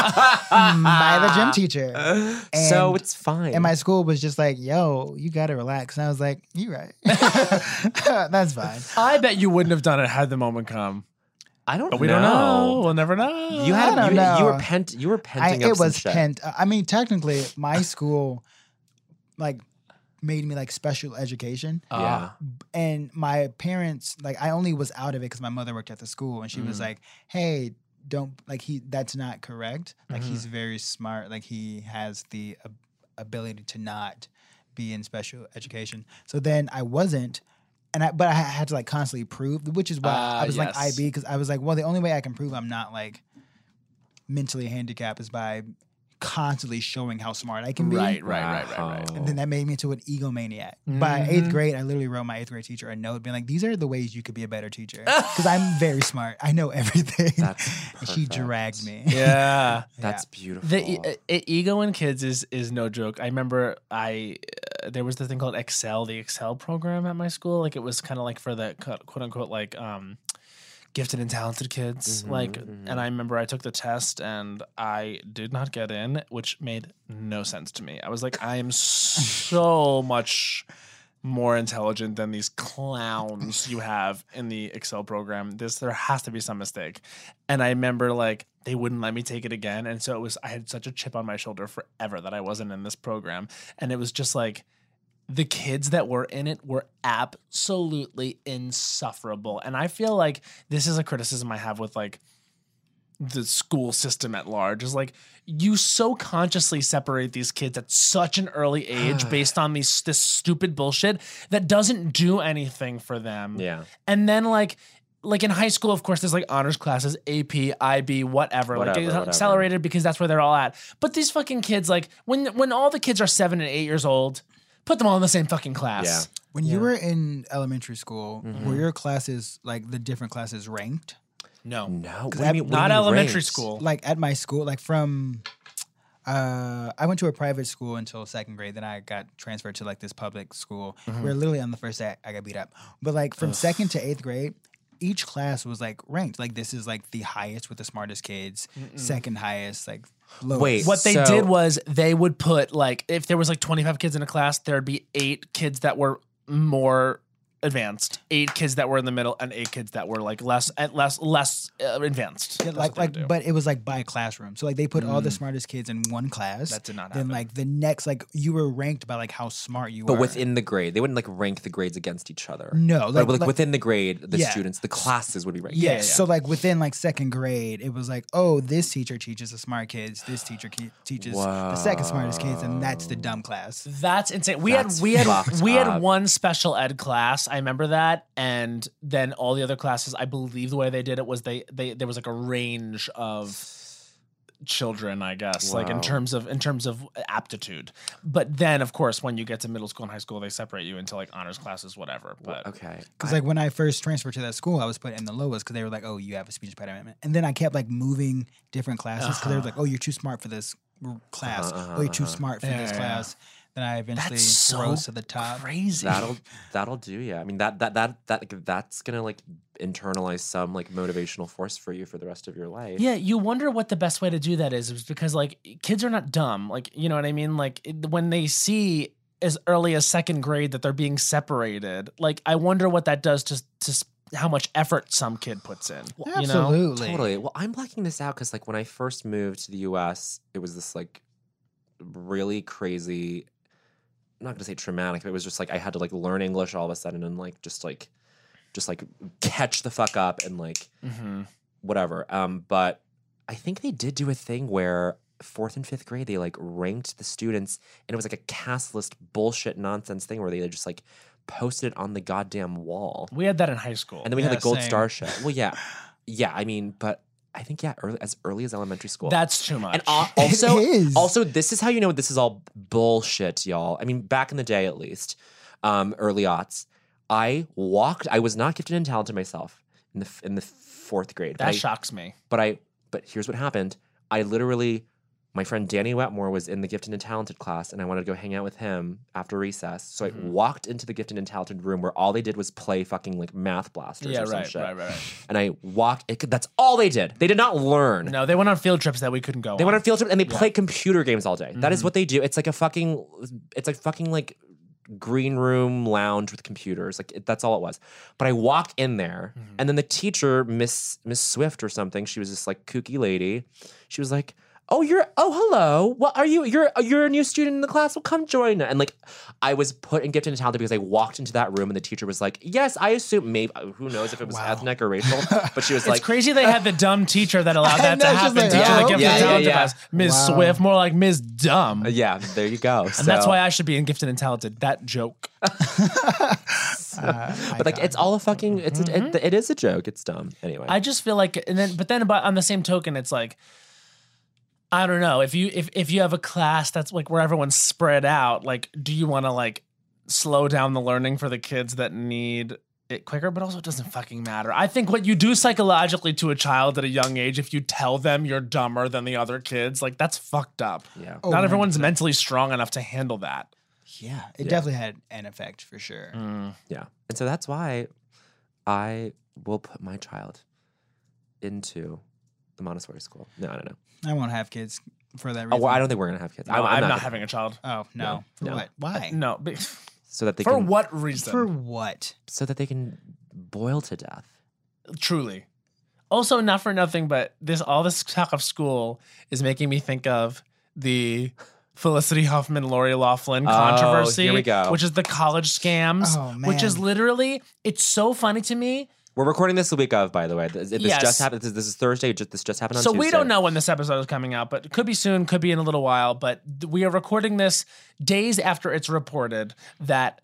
by the gym teacher. So And- it's fine. And my school was just like, yo, you gotta relax. And I was like, you right. That's fine. I bet you wouldn't have done it had the moment come. I don't But we don't know. We'll never know. You had I don't you were know. penting up It some was shit. pent. I mean, technically, my school like made me like special education. Yeah. And my parents, like, I only was out of it because my mother worked at the school, and she was like, "Hey, don't like that's not correct. Like, he's very smart. Like, he has the ability to not be in special education." So then I wasn't, but I had to like constantly prove, which is why I was like yes. IB, because I was like, well, the only way I can prove I'm not like mentally handicapped is by constantly showing how smart I can be. Right. And then that made me into an egomaniac. By 8th grade, I literally wrote my 8th grade teacher a note being like, these are the ways you could be a better teacher. Because I'm very smart. I know everything. That's And she perfect. dragged me. Yeah. That's beautiful. The ego in kids is no joke. I remember there was the thing called Excel, the Excel program at my school. Like it was kind of like for the quote unquote like gifted and talented kids. And I remember I took the test and I did not get in, which made no sense to me. I was like, I am so much more intelligent than these clowns you have in the Excel program. There has to be some mistake. And I remember like they wouldn't let me take it again. And so I had such a chip on my shoulder forever that I wasn't in this program. And it was just like, the kids that were in it were absolutely insufferable. And I feel like this is a criticism I have with like the school system at large is like you so consciously separate these kids at such an early age based on this stupid bullshit that doesn't do anything for them. Yeah. And then like in high school, of course, there's like honors classes, AP, IB, whatever. Like it's accelerated because that's where they're all at. But these fucking kids, like when all the kids are 7 and 8 years old, put them all in the same fucking class. Yeah. When you were in elementary school, were your classes, like the different classes, ranked? No. No. What do that- you mean- what do you Not mean elementary ranked? school. Like at my school, like from, I went to a private school until 2nd grade. Then I got transferred to like this public school where literally on the first day I got beat up. But like from 2nd to 8th grade, each class was like ranked. Like this is like the highest with the smartest kids, 2nd highest, like lowest. Wait. What they So- did was they would put like if there was like 25 kids in a class, there'd be 8 kids that were more advanced, 8 kids that were in the middle, and 8 kids that were like less advanced. Yeah, That's what like they would do. but it was like by classroom. So like they put all the smartest kids in one class. That did not Then happen. like the next, like you were ranked by like how smart you were. But within the grade, they wouldn't like rank the grades against each other. No, But, like- within the grade, the Yeah. students, the classes would be ranked. Yes. So like within like 2nd grade, it was like, oh, this teacher teaches the smart kids. This teacher teaches the second smartest kids, and that's the dumb class. That's insane. That's We had fucked had up. one special ed class. I remember that, and then all the other classes. I believe the way they did it was they there was like a range of children, I guess, like in Wow. terms of aptitude. But then, of course, when you get to middle school and high school, they separate you into like honors classes, whatever. But Okay. Because like when I first transferred to that school, I was put in the lowest because they were like, oh, you have a speech impediment. And then I kept like moving different classes because they were like, oh, you're too smart for this class. Oh, you're too smart for this Yeah. class. Then I eventually that's so rose to the top. crazy. That'll do you. I mean that's gonna like internalize some like motivational force for you for the rest of your life. Yeah, you wonder what the best way to do that is because like kids are not dumb. Like, you know what I mean? Like when they see as early as 2nd grade that they're being separated, like I wonder what that does to how much effort some kid puts in. You know? Absolutely. Totally. Well, I'm blacking this out because like when I first moved to the US, it was this like really crazy. I'm not gonna say traumatic, but it was just like I had to like learn English all of a sudden and like just like catch the fuck up and like whatever. But I think they did do a thing where 4th and 5th grade they like ranked the students and it was like a cast list bullshit nonsense thing where they just like posted it on the goddamn wall. We had that in high school. And then we had Yeah, the gold same. star show. Well, yeah. I mean, but I think as early as elementary school. That's too much. And also, It is. also, this is how you know this is all bullshit, y'all. I mean, back in the day, at least, early aughts, I was not gifted and talented myself in the 4th grade. that shocks me. But here's what happened. I literally, my friend Danny Wetmore was in the gifted and talented class, and I wanted to go hang out with him after recess. So I walked into the gifted and talented room where all they did was play fucking like Math Blasters Yeah, or some right, shit. right. And I walked. That's all they did. They did not learn. No, they went on field trips that we couldn't go They on. went on field trip and they play computer games all day. That is what they do. It's like a fucking like green room lounge with computers. Like that's all it was. But I walk in there and then the teacher, Miss Swift or something, she was this like kooky lady. She was like, oh, hello. What are you? You're a new student in the class. Well, come join. And like, I was put in gifted and talented because I walked into that room and the teacher was like, yes, I assume maybe, who knows if it was ethnic or racial, but she was It's like, crazy they had the dumb teacher that allowed that to know, she's happen. like, Teaching oh, the gifted okay. and talented Yeah. class. Ms. Swift, more like Ms. Dumb. yeah, there you go. And that's why I should be in gifted and talented. That joke. But like, it's all a fucking, it is a joke. It's dumb. Anyway. I just feel like, but on the same token, it's like, I don't know if you have a class that's like where everyone's spread out, like, do you want to like slow down the learning for the kids that need it quicker? But also, it doesn't fucking matter. I think what you do psychologically to a child at a young age, if you tell them you're dumber than the other kids, like that's fucked up. Yeah. Oh, Not everyone's 100%. mentally strong enough to handle that. Yeah, it definitely had an effect for sure. Yeah. And so that's why I will put my child into the Montessori school. No, I don't know. I won't have kids for that Oh, reason. well, I don't think we're going to have kids. No, I'm not gonna- having a child. Oh, no. For No. what? Why? No, So that they for can, what reason? For what? so that they can boil to death. Truly. Also, not for nothing, but all this talk of school is making me think of the Felicity Huffman, Lori Loughlin controversy. here we go. Which is the college scams. Oh, Which is man. literally, it's so funny to me. We're recording this the week of, by the way. This Yes. just happened. This is Thursday. This just happened on So Tuesday. we don't know when this episode is coming out, but it could be soon, could be in a little while. But we are recording this days after it's reported that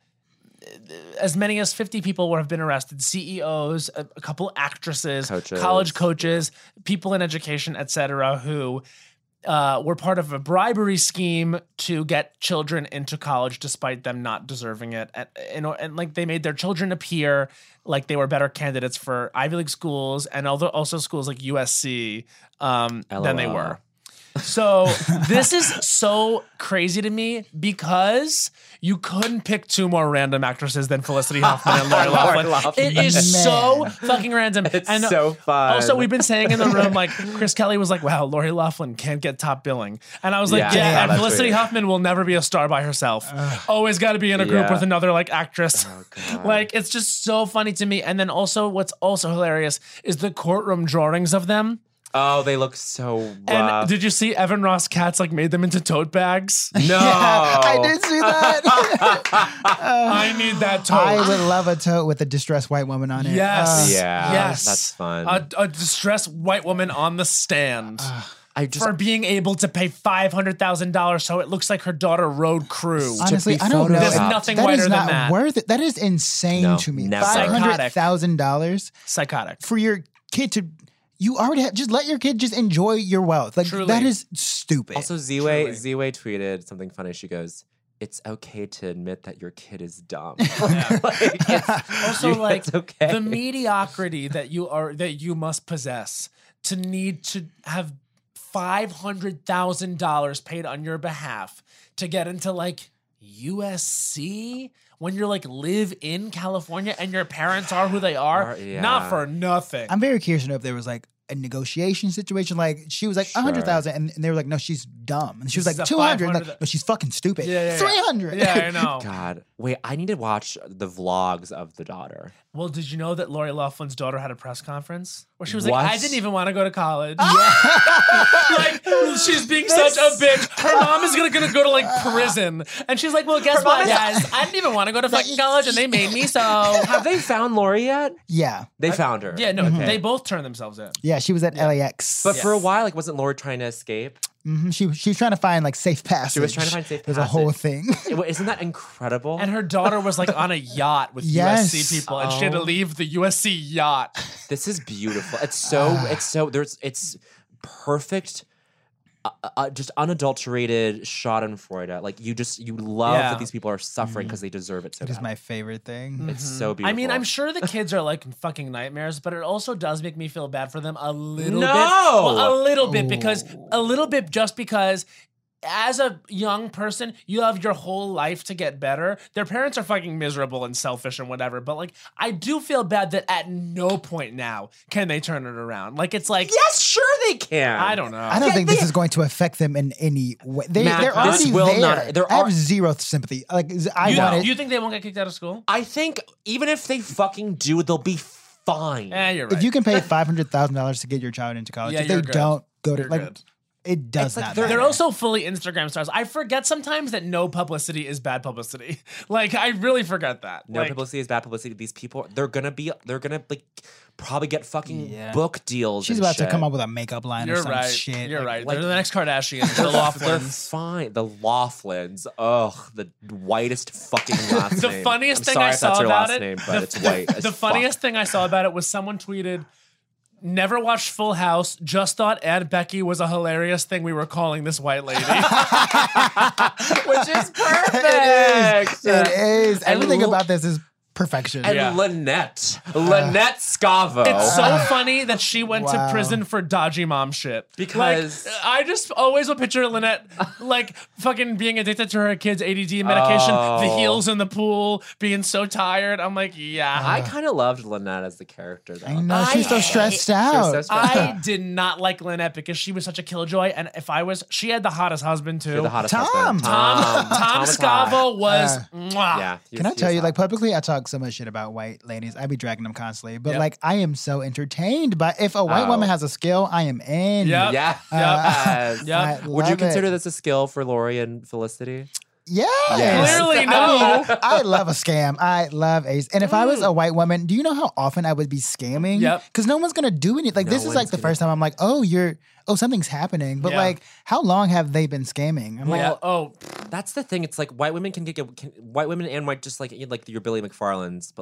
as many as 50 people have been arrested, CEOs, a couple actresses, Coaches. college coaches, people in education, etc., who were part of a bribery scheme to get children into college despite them not deserving it. And like they made their children appear like they were better candidates for Ivy League schools and also schools like USC than they LOL. were. So this is so crazy to me because you couldn't pick two more random actresses than Felicity Huffman and Lori Loughlin. Loughlin. It is so Man. fucking random. It's and so fun. Also, we've been saying in the room, like, Chris Kelly was like, wow, Lori Loughlin can't get top billing. And I was like, Yeah, yeah, and that's Felicity weird. Huffman will never be a star by herself. Always got to be in a group Yeah. with another, like, actress. Oh, God. Like, it's just so funny to me. And then also, what's also hilarious is the courtroom drawings of them. Oh, they look so And rough. did you see Evan Ross Katz, like, made them into tote bags? no. I did see that. I need that tote. I would love a tote with a distressed white woman on it. Yes. Yeah, Yes. that's fun. A distressed white woman on the stand. I just For being able to pay $500,000 so it looks like her daughter rode crew. Honestly, be I don't know. There's photoshopped. nothing That whiter is than not that. worth it. That is insane No, to me. never. $500,000 Psychotic. for your kid to. You already have. Just let your kid just enjoy your wealth. Like Truly. that is stupid. also Ziwe tweeted something funny. She goes, "It's okay to admit that your kid is dumb." Also, like it's okay. the mediocrity that you must possess to need to have $500,000 paid on your behalf to get into like USC when you're like live in California and your parents are who they are. Yeah. Not for nothing. I'm very curious to know if there was like a negotiation situation. Like she was like Sure. 100,000, and they were like, no, she's dumb, and she was This like is a 200. And 500. like, no, she's fucking stupid. Yeah. 300. Yeah, I know. God, wait, I need to watch the vlogs of the daughter. Well, did you know that Lori Loughlin's daughter had a press conference where she was like, What? I didn't even want to go to college. Like, she's being such a bitch. Her mom is gonna go to like prison. And she's like, well, guess what, guys? I didn't even want to go to fucking college and they made me so. Have they found Lori yet? Yeah. They found her. Yeah, no, they both turned themselves in. Yeah, she was at LAX. But for a Yes. while, like, wasn't Lori trying to escape? She was trying to find like safe passage. She was trying to find safe It was a whole passage. thing. Isn't that incredible? And her daughter was like on a yacht with Yes. USC people, and she had to leave the USC yacht. This is beautiful. It's perfect. Just unadulterated Schadenfreude. Like you love Yeah. that these people are suffering because they deserve it so It is bad. my favorite thing. It's so beautiful. I mean, I'm sure the kids are like fucking nightmares, but it also does make me feel bad for them a little bit. No! Well, a little bit just because as a young person, you have your whole life to get better. Their parents are fucking miserable and selfish and whatever, but like I do feel bad that at no point now can they turn it around. Like it's like yes, sure they can. I don't know. I don't think this is going to affect them in any way. Matt, They're this already will there. not- there I are- have zero sympathy. Like I you, want it. you think they won't get kicked out of school? I think even if they fucking do, they'll be fine. You're right. If you can pay $500,000 to get your child into college, Yeah, if they you're good. don't go to You're like, good. it does It's like not. they're- matter. They're also fully Instagram stars. I forget sometimes that no publicity is bad publicity. Like I really forget that. No Like, publicity is bad publicity. These people, they're gonna like probably get fucking Yeah. book deals. She's and about to shit. come up with a makeup line or You're some right. shit. You're Like, right. like- They're the next Kardashians, the They're Loughlins. fine. The Loughlins. Ugh, the whitest fucking last The name. funniest I'm thing sorry I if saw that's your about last it, name, but it's white. as The fuck. funniest thing I saw about it was someone tweeted, Never watched Full House. Just thought Aunt Becky was a hilarious thing we were calling this white lady. Which is perfect. It is. And Everything about this is perfection. And Yeah. Lynette Scavo. It's so funny that she went to Wow. prison for dodgy mom shit. Because- like, I just always will picture Lynette like fucking being addicted to her kid's ADD medication, the heels in the pool, being so tired. I'm like, yeah. I kind of loved Lynette as the character, though. I know she's so stressed out. so stressed I did not like Lynette because she was such a killjoy, and she had the hottest husband too. You're the hottest Tom. husband. Tom was hot. Scavo was mwah. Yeah. Can I tell you, like publicly, I talk so much shit about white ladies. I be dragging them constantly, but like I am so entertained by if a white woman has a skill, I am in. Yep. Yeah. Yep. I Would you love consider it. this a skill for Lori and Felicity? Yes. Yes. Clearly, I no. mean, I love a scam. I love a. And if I was a white woman, do you know how often I would be scamming? Yep. Because no one's gonna do anything. Like this is like the first time I'm like, oh, something's happening. But Yeah. like, how long have they been scamming? I'm like, Yeah. Oh, That's the thing. It's like white women white women and white, just like your Billy McFarland's,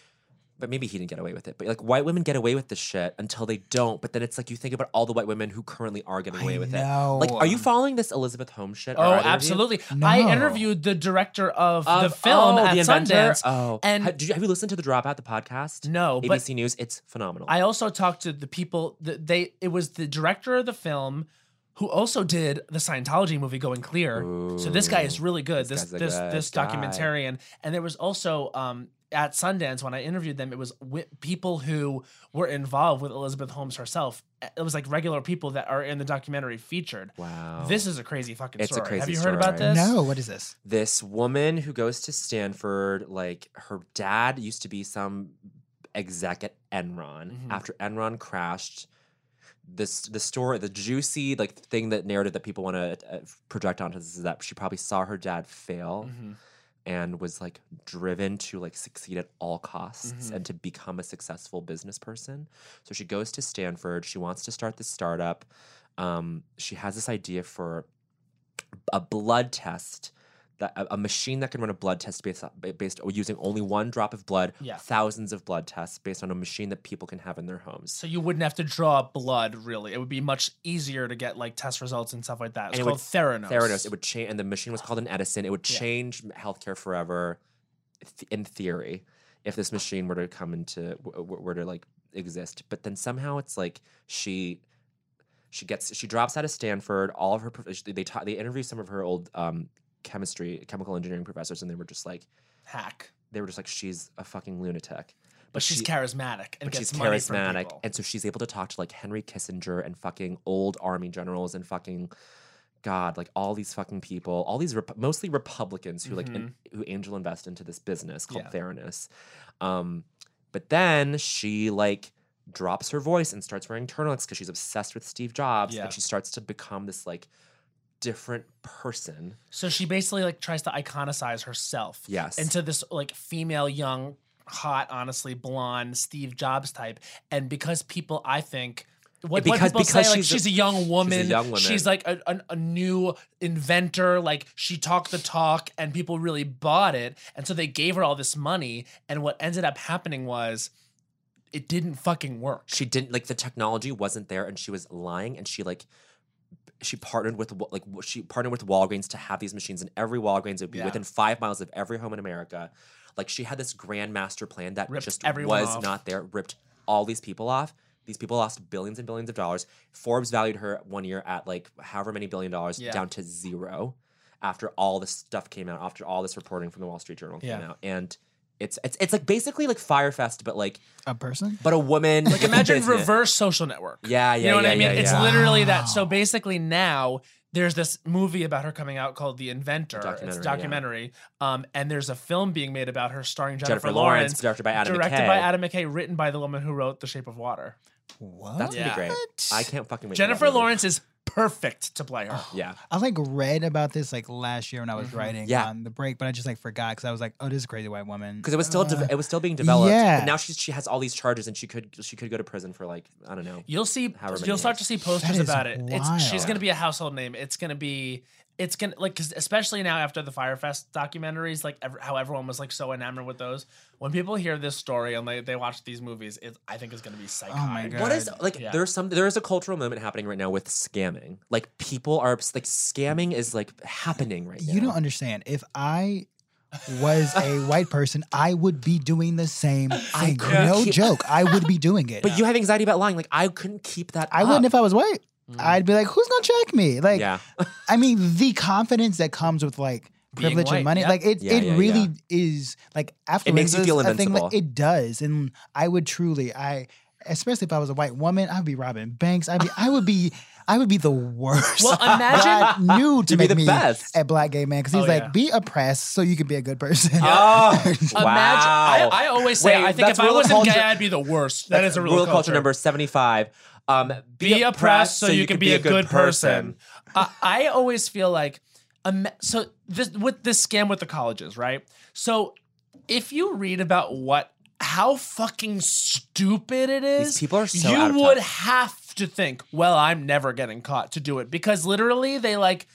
but maybe he didn't get away with it. But like white women get away with this shit until they don't. But then it's like you think about all the white women who currently are getting away with know. it. Like, are you following this Elizabeth Holmes shit? Are oh, either of you? absolutely. No. I interviewed the director of the film at The Inventor? Sundance. Oh, and have you listened to the Dropout, the podcast? No, but ABC News. It's phenomenal. I also talked to the people it was the director of the film who also did the Scientology movie Going Clear. So this guy is really good. This guy's a good guy. documentarian. And there was also at Sundance when I interviewed them, it was people who were involved with Elizabeth Holmes herself. It was like regular people that are in the documentary featured. Wow. This is a crazy fucking It's a story. crazy Have you heard about story. this? no, what is this? This woman who goes to Stanford, like her dad used to be some exec at Enron. Mm-hmm. After Enron crashed, the story, the juicy like thing, that narrative that people want to project onto this is that she probably saw her dad fail. Mm-hmm. And was like driven to like succeed at all costs Mm-hmm. and to become a successful business person. So she goes to Stanford. She wants to start this startup. She has this idea for a blood test, a machine that can run a blood test based using only one drop of blood, Yeah. thousands of blood tests based on a machine that people can have in their homes. So you wouldn't have to draw blood, really. It would be much easier to get like test results and stuff like that. It's And it called Theranos. Theranos. It would change, and the machine was called an Edison. It would change healthcare forever, in theory, if this machine were to come into were to like exist. But then somehow it's like she drops out of Stanford. All of her they interview some of her old chemical engineering professors, and they were just like Hack. she's a fucking lunatic. But she's charismatic and But she's gets money from charismatic, people. and so she's able to talk to like Henry Kissinger and fucking old army generals and fucking God, like all these fucking people, all these mostly Republicans who like who angel invest into this business called Theranos. But then she like drops her voice and starts wearing turtlenecks because she's obsessed with Steve Jobs, and she starts to become this like different person. So she basically like tries to iconicize herself Yes. into this like female, young, hot, honestly blonde Steve Jobs type. And because people, I think, what people say, like she's a young woman. She's like a new inventor. Like she talked the talk, and people really bought it. And so they gave her all this money. And what ended up happening was, it didn't fucking work. She didn't like the technology wasn't there, and she was lying, and she partnered with Walgreens to have these machines in every Walgreens. It would be within 5 miles of every home in America. Like she had this grand master plan that Ripped just everyone was off. not there. Ripped all these people off. These people lost billions and billions of dollars. Forbes valued her one year at like however many $1 billion down to zero after all this stuff came out, after all this reporting from the Wall Street Journal came out. And it's like basically like Fyre Fest, but like A person? but a woman. Like imagine business. reverse Social Network. Yeah, You know what I mean? It's yeah. literally that. So basically now there's this movie about her coming out called The Inventor. It's a documentary. And there's a film being made about her starring Jennifer Lawrence. Directed by Adam McKay, written by the woman who wrote The Shape of Water. What? That's gonna be great. I can't fucking wait. Jennifer for that movie. Lawrence is perfect to play her. Yeah. I like read about this like last year when I was writing Yeah. on the break, but I just like forgot because I was like, oh, this is a crazy white woman. Because it was still it was still being developed. yeah. But now she has all these charges, and she could go to prison for like, I don't know. You'll see. However many You'll start years. to see posters That is about it. She's wild. going to be a household name. It's going to be it's gonna like, cause especially now after the Fyre Fest documentaries, like how everyone was like so enamored with those. When people hear this story and they watch these movies, I think it's gonna be psychotic. Oh my God. What is like? Yeah. There is a cultural moment happening right now with scamming. Like people are like scamming is like happening right now. You don't understand. If I was a white person, I would be doing the same thing. couldn't No keep- joke. I would be doing it. But you have anxiety about lying. Like I couldn't keep that. I wouldn't if I was white. I'd be like, who's gonna check me? Like, Yeah. I mean, the confidence that comes with like Being privilege white, and money, yeah. like it really is like affluence makes you is feel a thing. Like, invincible. it does, and I would truly, especially if I was a white woman, I'd be robbing banks. I would be the worst. Well, imagine- God knew to You'd be make the me best. a black gay man because he's Oh, like, yeah. be oppressed so you can be a good person. Oh, Imagine, wow. I always say, Wait, I think that's if I rule of wasn't gay, culture- I'd be the worst. That is a rule of culture number 75. Be oppressed so you can be a good person. I always feel like, so this with this scam with the colleges, right? So if you read about how fucking stupid it is, These people are so out of you would touch. have to think, well, I'm never getting caught to do it, because literally they like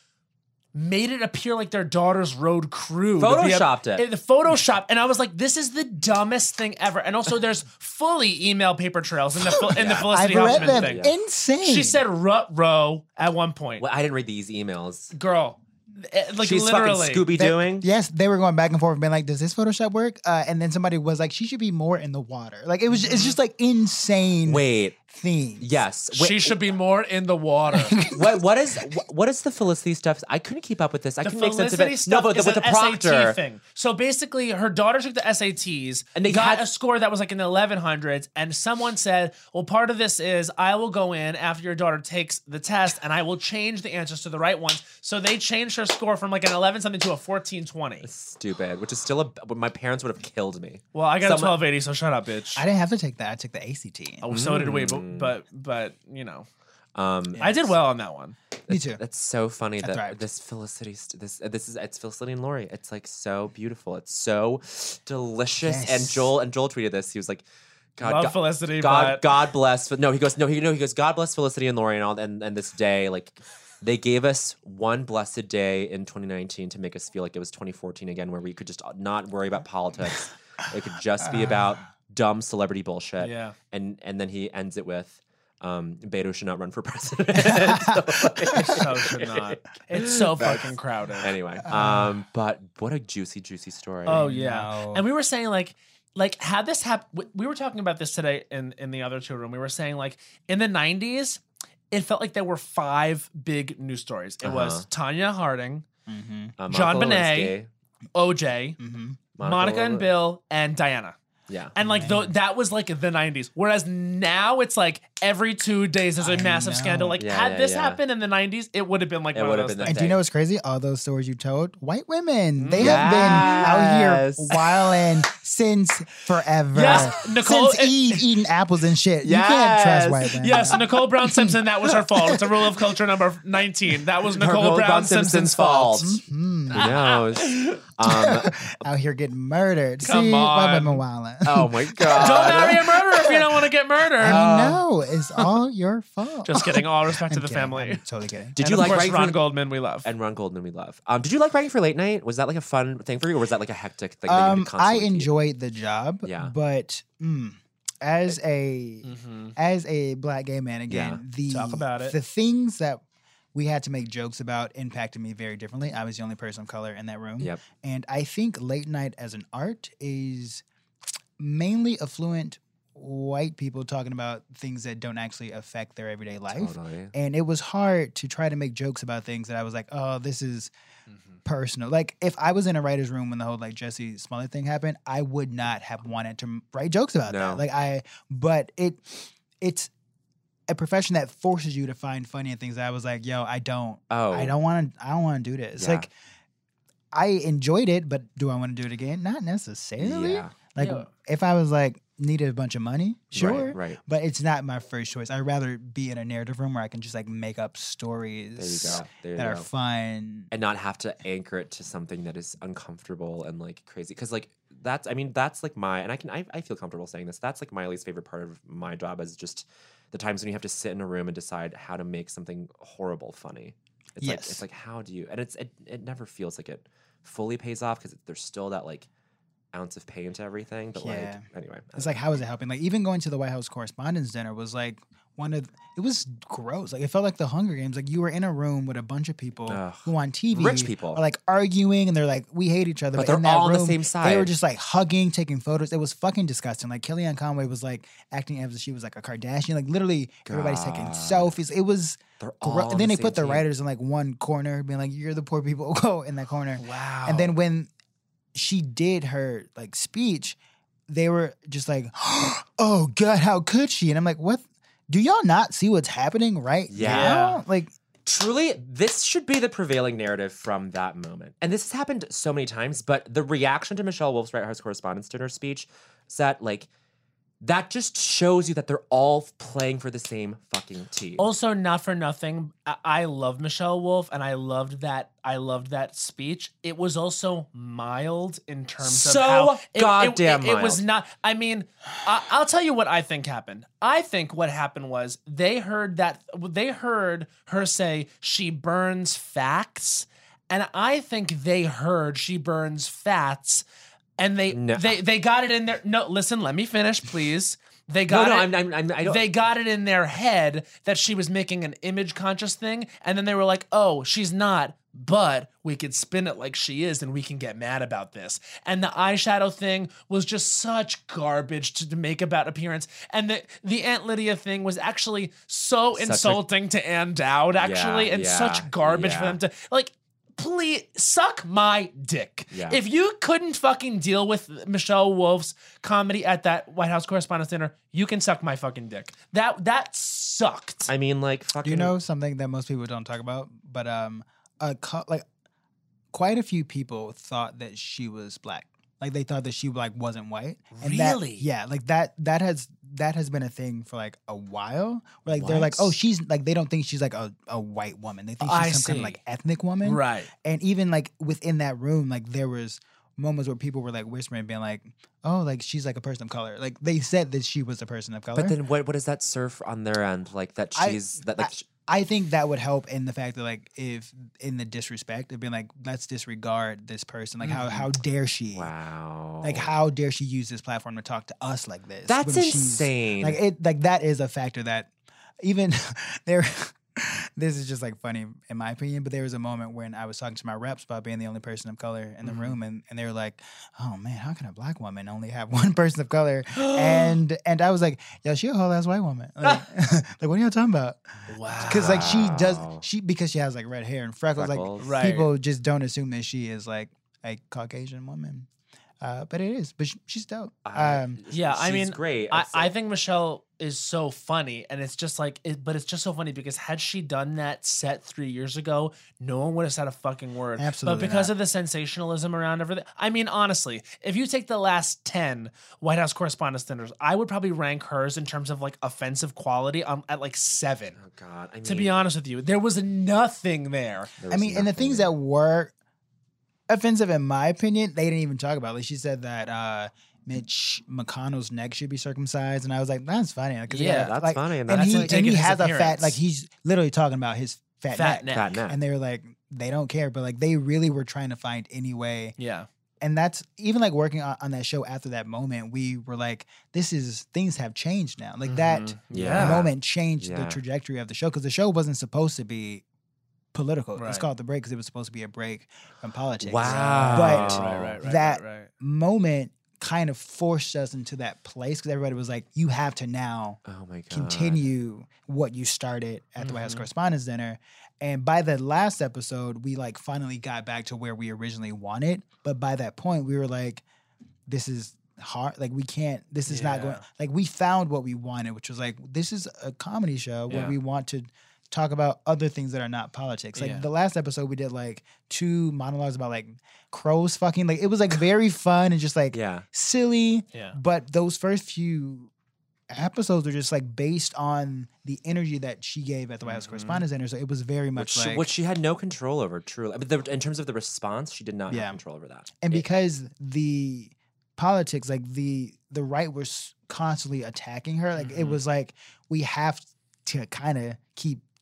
made it appear like their daughter's road crew. Photoshopped it. The Photoshop. And I was like, this is the dumbest thing ever. And also there's fully email paper trails in the I've Felicity read Huffman them. thing. Insane. She said rut-row at one point. Well, I didn't read these emails. Girl, like She's literally. fucking Scooby doing. Yes, they were going back and forth, being like, "Does this Photoshop work?" And then somebody was like, "She should be more in the water." Like it's just like insane. Wait. Themes. Yes. Wait, She should be more in the water. what is the Felicity stuff? I couldn't keep up with this. I The couldn't make sense of Felicity it. stuff No, but is with an the proctor. SAT thing. So basically, her daughter took the SATs And they got had- a score that was like in the 1100s, and someone said, well, part of this is I will go in after your daughter takes the test, and I will change the answers to the right ones. So they changed her score from like an 11 something to a 1420. Stupid, which is still my parents would have killed me. Well, I got a Someone- 1280, so shut up, bitch. I didn't have to take that. I took the ACT. Oh, so did we, but you know, Um, I did well on that one. Me too. That's so funny that thrived. this Felicity, it's Felicity and Lori. It's like so beautiful. It's so delicious. Yes. And Joel tweeted this. He was like, Love Felicity, God, but God bless. He goes, God bless Felicity and Lori and all, and this day, like, they gave us one blessed day in 2019 to make us feel like it was 2014 again, where we could just not worry about politics. It could just be about dumb celebrity bullshit. Yeah. And then he ends it with, Beto should not run for president. so should not. It's so fucking crowded. Anyway, but what a juicy story. Oh yeah, know. and we were saying like had this happen. We were talking about this today in the other two room. We were saying like in the 90s, it felt like there were 5 big news stories. It was Tanya Harding, John Monica Bonet, Lewinsky, OJ, Monica and Bill, and Diana. Yeah. And like that was like the 90s. Whereas now it's like every 2 days there's a massive know. scandal. Like Yeah, had yeah, this yeah. happened in the 90s, it would have been like It one would of have those been things. And do you know what's crazy? All those stories you told, white women. They Yes. have been out here wilding since forever. Yes, Nicole- Since Eve eating apples and shit. You can't trust Yes. white women. Yes, Nicole Brown Simpson, that was her fault. It's a rule of culture number 19. That was Nicole Brown Simpson's fault. Who knows? Out here getting murdered. Come See, white on. women wilding. Oh my god! Don't marry a murderer if you don't want to get murdered. I know. It's all your fault. Just kidding. All respect to I'm the kidding. family. I'm totally kidding. Did And you of like course, writing Ron for Goldman? We love. and Ron Goldman? We love. Did you like writing for late night? Was that like a fun thing for you, or was that like a hectic thing? That you had to I constantly keep? enjoyed the job. Yeah. But as a black gay man again, the Talk about it. The things that we had to make jokes about impacted me very differently. I was the only person of color in that room. Yep. And I think late night as an art is mainly affluent white people talking about things that don't actually affect their everyday life. Totally. And it was hard to try to make jokes about things that I was like, oh, this is personal. Like if I was in a writer's room when the whole like Jesse Smollett thing happened, I would not have wanted to write jokes about No. that. But it's a profession that forces you to find funny in things that I was like, yo, I don't want to do this. Yeah. Like I enjoyed it, but do I want to do it again? Not necessarily. Yeah. Like Yeah. if I was like needed a bunch of money, sure. Right. But it's not my first choice. I'd rather be in a narrative room where I can just like make up stories There you go. There you that go. are fun. And not have to anchor it to something that is uncomfortable and like crazy. Because like that's like my, and I feel comfortable saying this. That's like my least favorite part of my job is just the times when you have to sit in a room and decide how to make something horrible funny. It's Yes. like it's like how do you? And it never feels like it fully pays off because there's still that like ounce of pain to everything. But like Yeah. anyway, It's like, how is it helping? Like, even going to the White House Correspondents' Dinner was like it was gross. Like, it felt like the Hunger Games. Like, you were in a room with a bunch of people Ugh. who on TV Rich people. are like arguing, and they're like, we hate each other. But in they're that all on the room, same They were side. just like hugging, taking photos. It was fucking disgusting. Like, Kellyanne Conway was like acting as if she was like a Kardashian. Like, literally, everybody's taking God. selfies. It was they're gro- all. And then they the put the same team. writers in like one corner, being like, you're the poor people. Go in that corner. Wow. And then when she did her like speech, they were just like, "Oh God, how could she?" And I'm like, "What? Do y'all not see what's happening right Yeah. now?" Like, Truly, this should be the prevailing narrative from that moment. And this has happened so many times, but the reaction to Michelle Wolf's White House Correspondents' Dinner speech is that, like, that just shows you that they're all playing for the same fucking team. Also, not for nothing, I love Michelle Wolf, and I loved that speech. It was also mild in terms So of how goddamn it was mild. not. I mean, I'll tell you what I think happened. I think what happened was they heard her say she burns facts, and I think they heard she burns fats. And they got it in their no. Listen, let me finish, please. They got I don't. They got it in their head that she was making an image conscious thing, and then they were like, "Oh, she's not." But we could spin it like she is, and we can get mad about this. And the eyeshadow thing was just such garbage to make about appearance. And the Aunt Lydia thing was actually so insulting to Ann Dowd, actually, and such garbage for them to like. Please suck my dick. Yeah. If you couldn't fucking deal with Michelle Wolf's comedy at that White House Correspondents' Dinner, you can suck my fucking dick. That sucked. I mean, like, fucking. do you know something that most people don't talk about? But like quite a few people thought that she was black. Like, they thought that she like wasn't white. And Really? that has been a thing for like a while. Where like they're like, oh, she's like, they don't think she's like a white woman. They think I she's some kind see. of like ethnic woman. Right. And even like within that room, like there was moments where people were like whispering, being like, oh, like she's like a person of color. Like they said that she was a person of color. But then what does that serve on their end? Like, that she's. I think that would help in the fact that like if in the disrespect of being like, let's disregard this person. Like how dare she? Wow. Like, how dare she use this platform to talk to us like this? That's when she's- insane. Like that is a factor that even there. This is just like funny in my opinion, but there was a moment when I was talking to my reps about being the only person of color in the room, and they were like, "Oh man, how can a black woman only have one person of color?" and I was like, "Yo, she a whole ass white woman." Like, like, what are y'all talking about? Wow. Because like because she has like red hair and freckles. Freckles. Like Right. people just don't assume that she is like a Caucasian woman. But it is. But she's dope. Yeah, I She's mean, great. I think Michelle is so funny, and it's just like, but it's just so funny because had she done that set 3 years ago, no one would have said a fucking word. Absolutely But because not. of the sensationalism around everything, I mean, honestly, if you take the last 10 White House Correspondents' Dinners, I would probably rank hers in terms of like offensive quality at like 7. Oh God. I mean, To be honest with you, there was nothing there. there I was mean, and the nothing things there. that were offensive, in my opinion, they didn't even talk about. Like, she said that Mitch McConnell's neck should be circumcised, and I was like, that's funny. 'Cause he Yeah, had, that's like, funny, and And that's he like and he taking his has a fat, appearance. like he's literally talking about his fat neck. Fat neck. And they were like, they don't care, but like they really were trying to find any way. Yeah. And that's even like working on that show after that moment, we were like, things have changed now. Like that Yeah. moment changed the Yeah. trajectory of the show because the show wasn't supposed to be political. It's Right. called The Break because it was supposed to be a break from politics. Wow. But Right. that right. moment kind of forced us into that place because everybody was like, you have to now Oh my God. continue what you started at the White House Correspondents' Dinner. And by the last episode, we like finally got back to where we originally wanted. But by that point, we were like, this is hard. Like, we can't, this is not going, Yeah. like, we found what we wanted, which was like, this is a comedy show where Yeah. we want to talk about other things that are not politics. Like Yeah. the last episode, we did like 2 monologues about like crows fucking. Like, it was like very fun and just like Yeah. silly. Yeah. But those first few episodes are just like based on the energy that she gave at the White House Correspondents' Dinner. So it was very much Which she had no control over, truly. But in terms of the response, she did not Yeah. have control over that. and because the politics, like the right was constantly attacking her, like it was like we have to kind of keep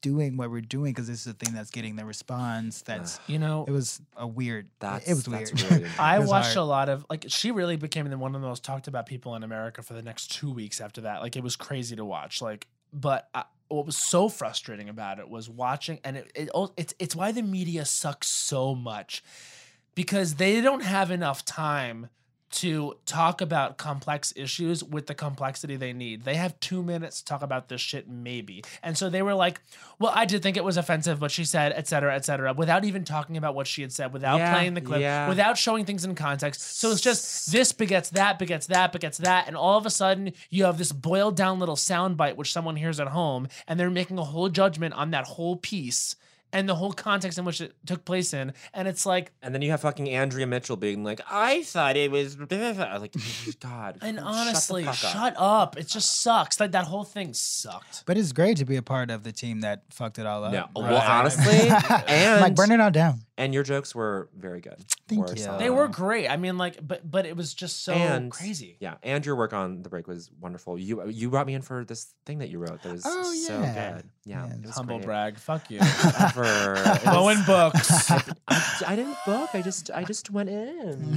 doing what we're doing because this is the thing that's getting the response. That's You know, it was a weird. That's, it was that's weird. really I It was watched hard. a lot of like she really became one of the most talked about people in America for the next 2 weeks after that. Like it was crazy to watch. Like, but what was so frustrating about it was watching, and it's why the media sucks so much because they don't have enough time to talk about complex issues with the complexity they need. They have 2 minutes to talk about this shit, maybe. And so they were like, well, I did think it was offensive what she said, et cetera, without even talking about what she had said, without playing the clip, without showing things in context. So it's just this begets that, begets that, begets that. And all of a sudden, you have this boiled down little soundbite which someone hears at home, and they're making a whole judgment on that whole piece and the whole context in which it took place in. And it's like... And then you have fucking Andrea Mitchell being like, I thought it was... Like, God. And honestly, shut up. It just sucks. Like, that whole thing sucked. But it's great to be a part of the team that fucked it all up. No. Right. Well, honestly, and... like, burn it all down. And your jokes were very good. Thank Or you. solid. They were great. I mean, like, but it was just so crazy. Yeah, and your work on The Break was wonderful. You brought me in for this thing that you wrote that was so good. Yeah, it was Humble great. brag. Fuck you. Whatever. Bowen Books. I didn't book. I just went in.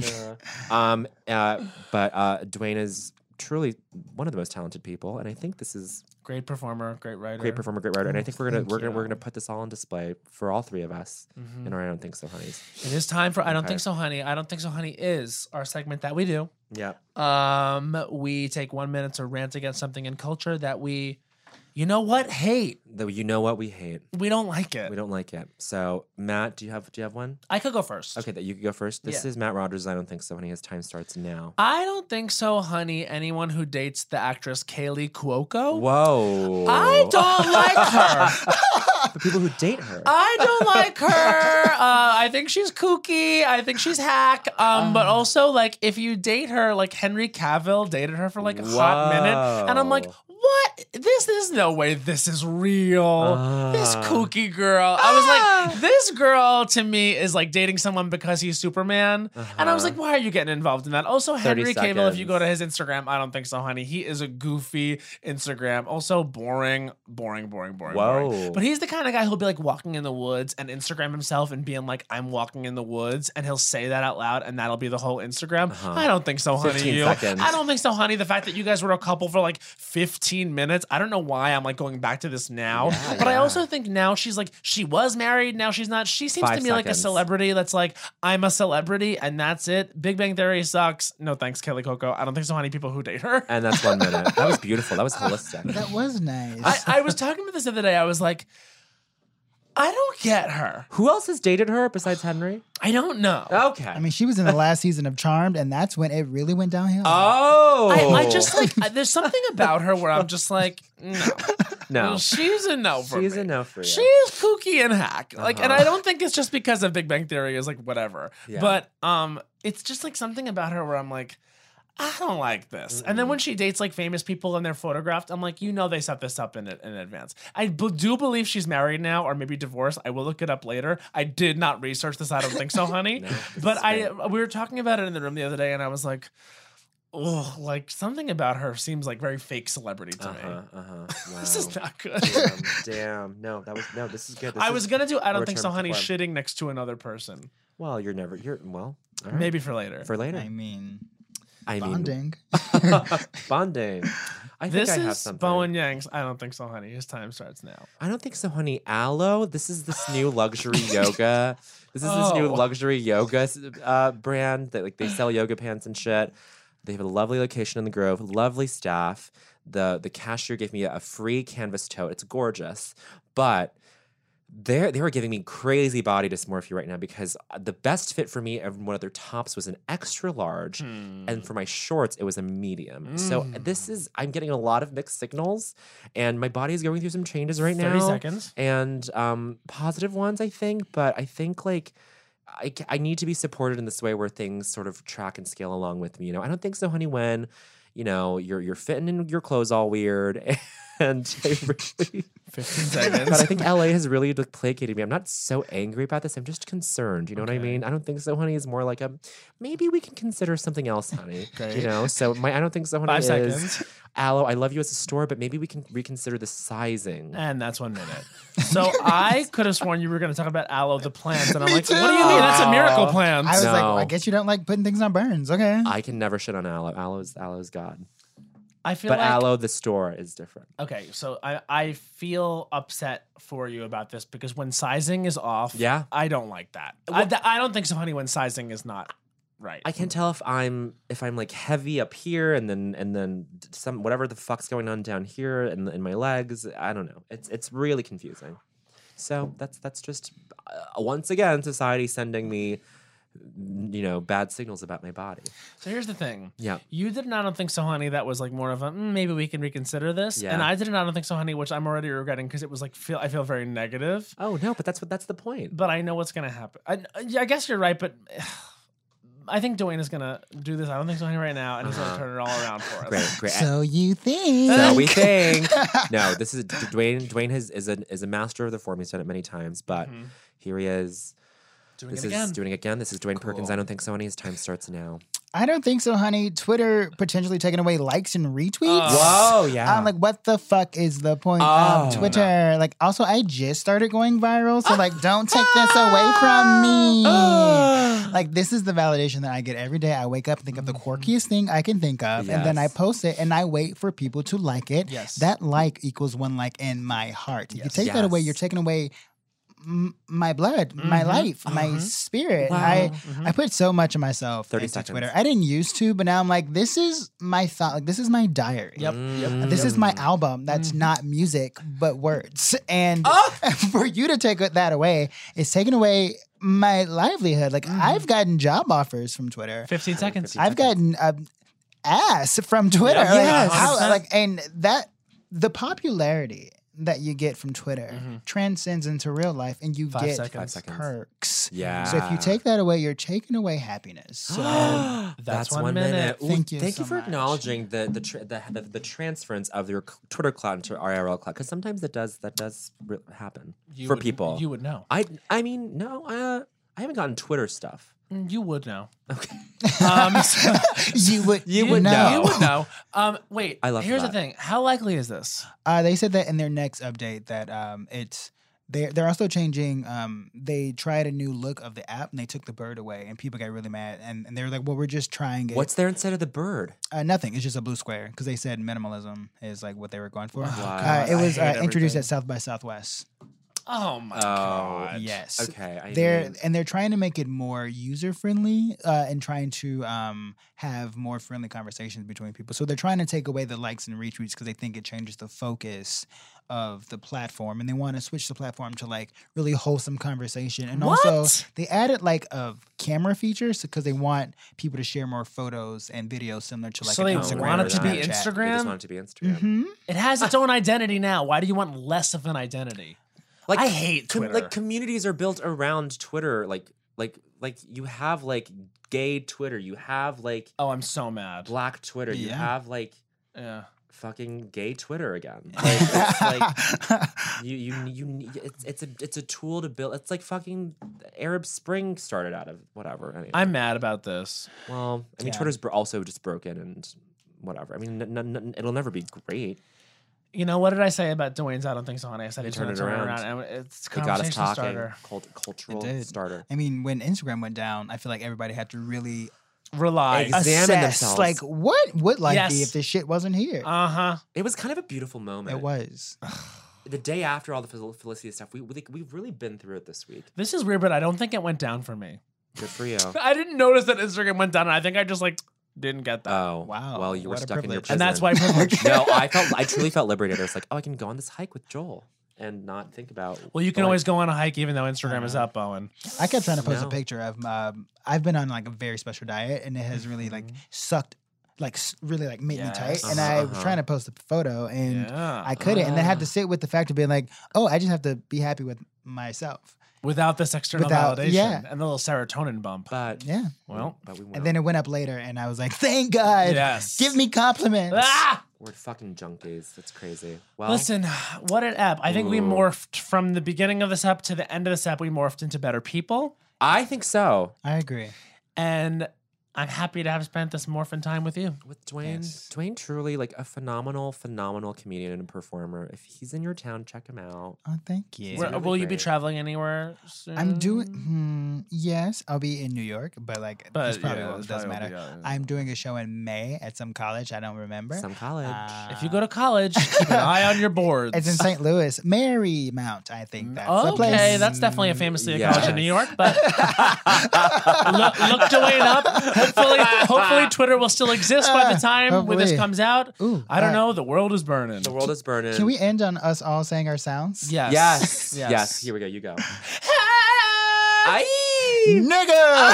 But Dwayne is truly one of the most talented people, and I think this is Great performer, great writer. great performer, great writer, and I think we're Thank gonna put this all on display for all three of us in our I Don't Think So Honeys. It is time for I Don't Okay. Think So Honey. I Don't Think So Honey is our segment that we do. Yeah. We take 1 minute to rant against something in culture that we, you know what, hate. Though you know what we hate. We don't like it. We don't like it. So Matt, do you have one? I could go first. Okay, that you could go first. This Yeah. is Matt Rogers. I Don't Think So Honey. His time starts now. I don't think so, honey. Anyone who dates the actress Kaylee Cuoco. Whoa. I don't like her. The people who date her. I don't like her. I think she's kooky. I think she's hack. But also, like, if you date her, like Henry Cavill dated her for like a hot minute, and I'm like, what? This is no way. This is real. This kooky girl. I was like, this girl to me is like dating someone because he's Superman, and I was like, why are you getting involved in that? Also, 30 Henry Cavill. If you seconds. go to his Instagram, I don't think so, honey. He is a goofy Instagram. Also, boring. Whoa. But he's the kind of guy who'll be like walking in the woods and Instagram himself and being like, I'm walking in the woods, and he'll say that out loud, and that'll be the whole Instagram. I don't think so, honey. 15 You. seconds. I don't think so, honey. The fact that you guys were a couple for like 15 minutes. I don't know why I'm like going back to this now. But I also think now she's like, she was married, now she's not. She seems 5 to me like a seconds. celebrity that's like, I'm a celebrity and that's it. Big Bang Theory sucks. No thanks, Kelly Coco. I don't think so, honey. People who date her. And that's 1 minute. That was beautiful. That was holistic. That was nice. I was talking about this the other day. I was like, I don't get her. Who else has dated her besides Henry? I don't know. Okay. I mean, she was in the last season of Charmed, and that's when it really went downhill. oh. I just like, there's something about her where I'm just like, no. no. She's a no for She's me. a no for you. She's kooky and hack. Like, and I don't think it's just because of Big Bang Theory is like whatever. Yeah. But it's just like something about her where I'm like, I don't like this. And then when she dates like famous people and they're photographed, I'm like, you know, they set this up in advance. I do believe she's married now or maybe divorced. I will look it up later. I did not research this. I don't think so, honey. But we were talking about it in the room the other day, and I was like, oh, like something about her seems like very fake celebrity to me. Wow. This is not good. Damn. No, this is good. I was gonna do I don't think so, return honey, to form. shitting next to another person. Well, all right. Maybe for later. For later. I mean, I mean, bonding. bonding. I think This I have is something. Bowen Yang's I don't think so, honey. His time starts now. I don't think so, honey. Aloe. This is this new luxury yoga. This is this new Oh. luxury yoga brand that like they sell yoga pants and shit. They have a lovely location in the Grove, lovely staff. The cashier gave me a free canvas tote. It's gorgeous, but they were giving me crazy body dysmorphia right now because the best fit for me of one of their tops was an extra large, and for my shorts it was a medium. So I'm getting a lot of mixed signals, and my body is going through some changes right now. 30 seconds. And positive ones, I think, but I think like I need to be supported in this way where things sort of track and scale along with me. You know, I don't think so, honey. When you're fitting in your clothes all weird, and I really 15 seconds. But I think LA has really placated me. I'm not so angry about this. I'm just concerned. You know what I mean? I don't think so, honey. Is more like maybe we can consider something else, honey. You know? So I don't think so, honey. 5 seconds. Aloe, I love you as a store, but maybe we can reconsider the sizing. And that's 1 minute. So I could have sworn you were going to talk about aloe the plant, and I'm like, what do you mean? That's a miracle plant. I was like, No. well, I guess you don't like putting things on burns. Okay. I can never shit on aloe. Aloe's God. I feel But like aloe, the store, is different. okay. So I feel upset for you about this because when sizing is off, Yeah. I don't like that. I don't think so, honey. When sizing is not right, I can't tell if I'm like heavy up here and then some whatever the fuck's going on down here in my legs. I don't know. It's really confusing. So that's just once again society sending me, bad signals about my body. So here's the thing. Yeah. You did an I don't think so, honey. That was like more of a maybe we can reconsider this. Yeah. And I did an I don't think so, honey, which I'm already regretting because it was like I feel very negative. Oh no, but that's the point. But I know what's gonna happen. I guess you're right, but I think Dwayne is gonna do this. I don't think so, honey, right now, and he's gonna turn it all around for us. Great. So you think? So we think. No, this is Dwayne. Dwayne is a master of the form. He's done it many times, but here he is. Doing This it again. is doing it again. This is Dwayne Perkins. I don't think so, honey. His time starts now. I don't think so, honey. Twitter potentially taking away likes and retweets. Whoa, yeah. I'm like, what the fuck is the point Oh, of Twitter? Like, also, I just started going viral, so like, don't take this away from me. Like, this is the validation that I get every day. I wake up and think of the quirkiest thing I can think of, and then I Yes. post it, and I wait for people to like it. Yes. That like equals 1 like in my heart. If you Yes. take that away, Yes. you're taking away my blood, my life, my spirit. Wow. I put so much of myself 30 into seconds. Twitter. I didn't used to, but now I'm like, this is my thought. Like, this is my diary. Yep. This is my album that's not music, but words. And for you to take that away is taking away my livelihood. Like, I've gotten job offers from Twitter. 15 seconds. I've gotten ass from Twitter. Yeah, Like, yes. how, and that the popularity that you get from Twitter transcends into real life, and you 5 get seconds. 5 seconds. perks. Yeah. So if you take that away, you're taking away happiness. So That's 1 1 minute. Ooh, Thank you Thank so you for much. acknowledging the transference of your Twitter clout into IRL clout, because sometimes that does happen You for would- people. You would know. I mean, no, I haven't gotten Twitter stuff. You would know. Okay. you would You would know. You would know. Wait. I love Here's that. the thing. How likely is this? They said that in their next update that it's they're also changing. They tried a new look of the app and they took the bird away, and people got really mad. And they were like, "Well, we're just trying it." What's there instead of the bird? Nothing. It's just a blue square because they said minimalism is like what they were going for. God, It was I hate introduced everything. at South by Southwest. Oh my god. Yes. Okay. They're trying to make it more user friendly and trying to have more friendly conversations between people. So they're trying to take away the likes and retweets because they think it changes the focus of the platform, and they want to switch the platform to like really wholesome conversation. And also What? they added like a camera features because they want people to share more photos and videos similar to like So an they Instagram want or it to be Snapchat. They just Instagram? want it to be Instagram. Mhm. It has its own identity now. Why do you want less of an identity? Like I hate Twitter. Like communities are built around Twitter. Like you have like gay Twitter. You have like Oh, I'm so mad. black Twitter. You Yeah. have like Yeah. fucking gay Twitter again. Like, it's like you it's a tool to build. It's like fucking Arab Spring started out of whatever. Anyway. I'm mad about this. Well, I mean, Yeah. Twitter's also just broken and whatever. I mean, it'll never be great. You know, what did I say about Dwayne's I don't think so, honey? I said he's turned going to it turn it around. around. And it's It got us conversation talking. starter. Cultural It did. starter. I mean, when Instagram went down, I feel like everybody had to really Rely. Examine assess, themselves. like, what would life be Yes. if this shit wasn't here? Uh-huh. It was kind of a beautiful moment. It was. The day after all the Felicia stuff, we've really been through it this week. This is weird, but I don't think it went down for me. Good for you. I didn't notice that Instagram went down, and I think I just like didn't get that. Oh Wow, Well, you were what a stuck in your privilege. prison. And that's why privilege. No, I truly felt liberated. I was like, oh, I can go on this hike with Joel and not think about. Well, you can the always go on a hike even though Instagram is up, Owen. I kept trying to post No. a picture of I've been on like a very special diet, and it has really like sucked, like really like made me tight. And I was trying to post a photo, and Yeah. I couldn't, and then I had to sit with the fact of being like, oh, I just have to be happy with myself. Without this external Without- validation yeah. and the little serotonin bump. But Yeah. Well, but we won't. And then it went up later, and I was like, thank God. Yes. Give me compliments. ah! we're fucking junkies. That's crazy. Well, Listen, what an ep. I think we morphed from the beginning of this ep to the end of this ep. We morphed into better people. I think so. I agree. And I'm happy to have spent this morphin time with you. With Dwayne, Yes. Dwayne truly like a phenomenal comedian and performer. If he's in your town, check him out. Oh, thank you. really Will you be great. traveling anywhere soon? I'm doing, yes, I'll be in New York, but like, But, this probably yeah, won't- this doesn't probably matter. won't be, I'm doing a show in May at some college. I don't remember. Some college. If you go to college, keep an eye on your boards. It's in St. Louis, Marymount, I think that's the place. Okay, that's definitely a famous city Yes. college in New York. But look Dwayne up. Hopefully Twitter will still exist by the time when this Hopefully. comes out. Ooh, I don't know. The world is burning. the world is burning. Can we end on us all saying our sounds? Yes. Yes. Yes. Here we go. You go. Nigga!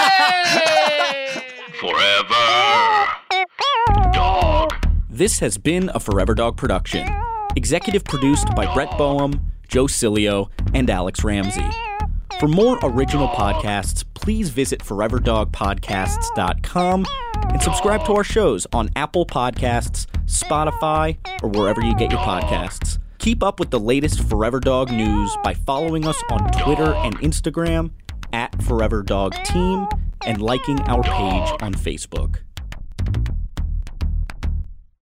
Forever Dog. This has been a Forever Dog production. Executive produced by Brett Boehm, Joe Cilio, and Alex Ramsey. For more original podcasts, please visit foreverdogpodcasts.com and subscribe to our shows on Apple Podcasts, Spotify, or wherever you get your podcasts. Keep up with the latest Forever Dog news by following us on Twitter and Instagram @ForeverDogTeam and liking our page on Facebook.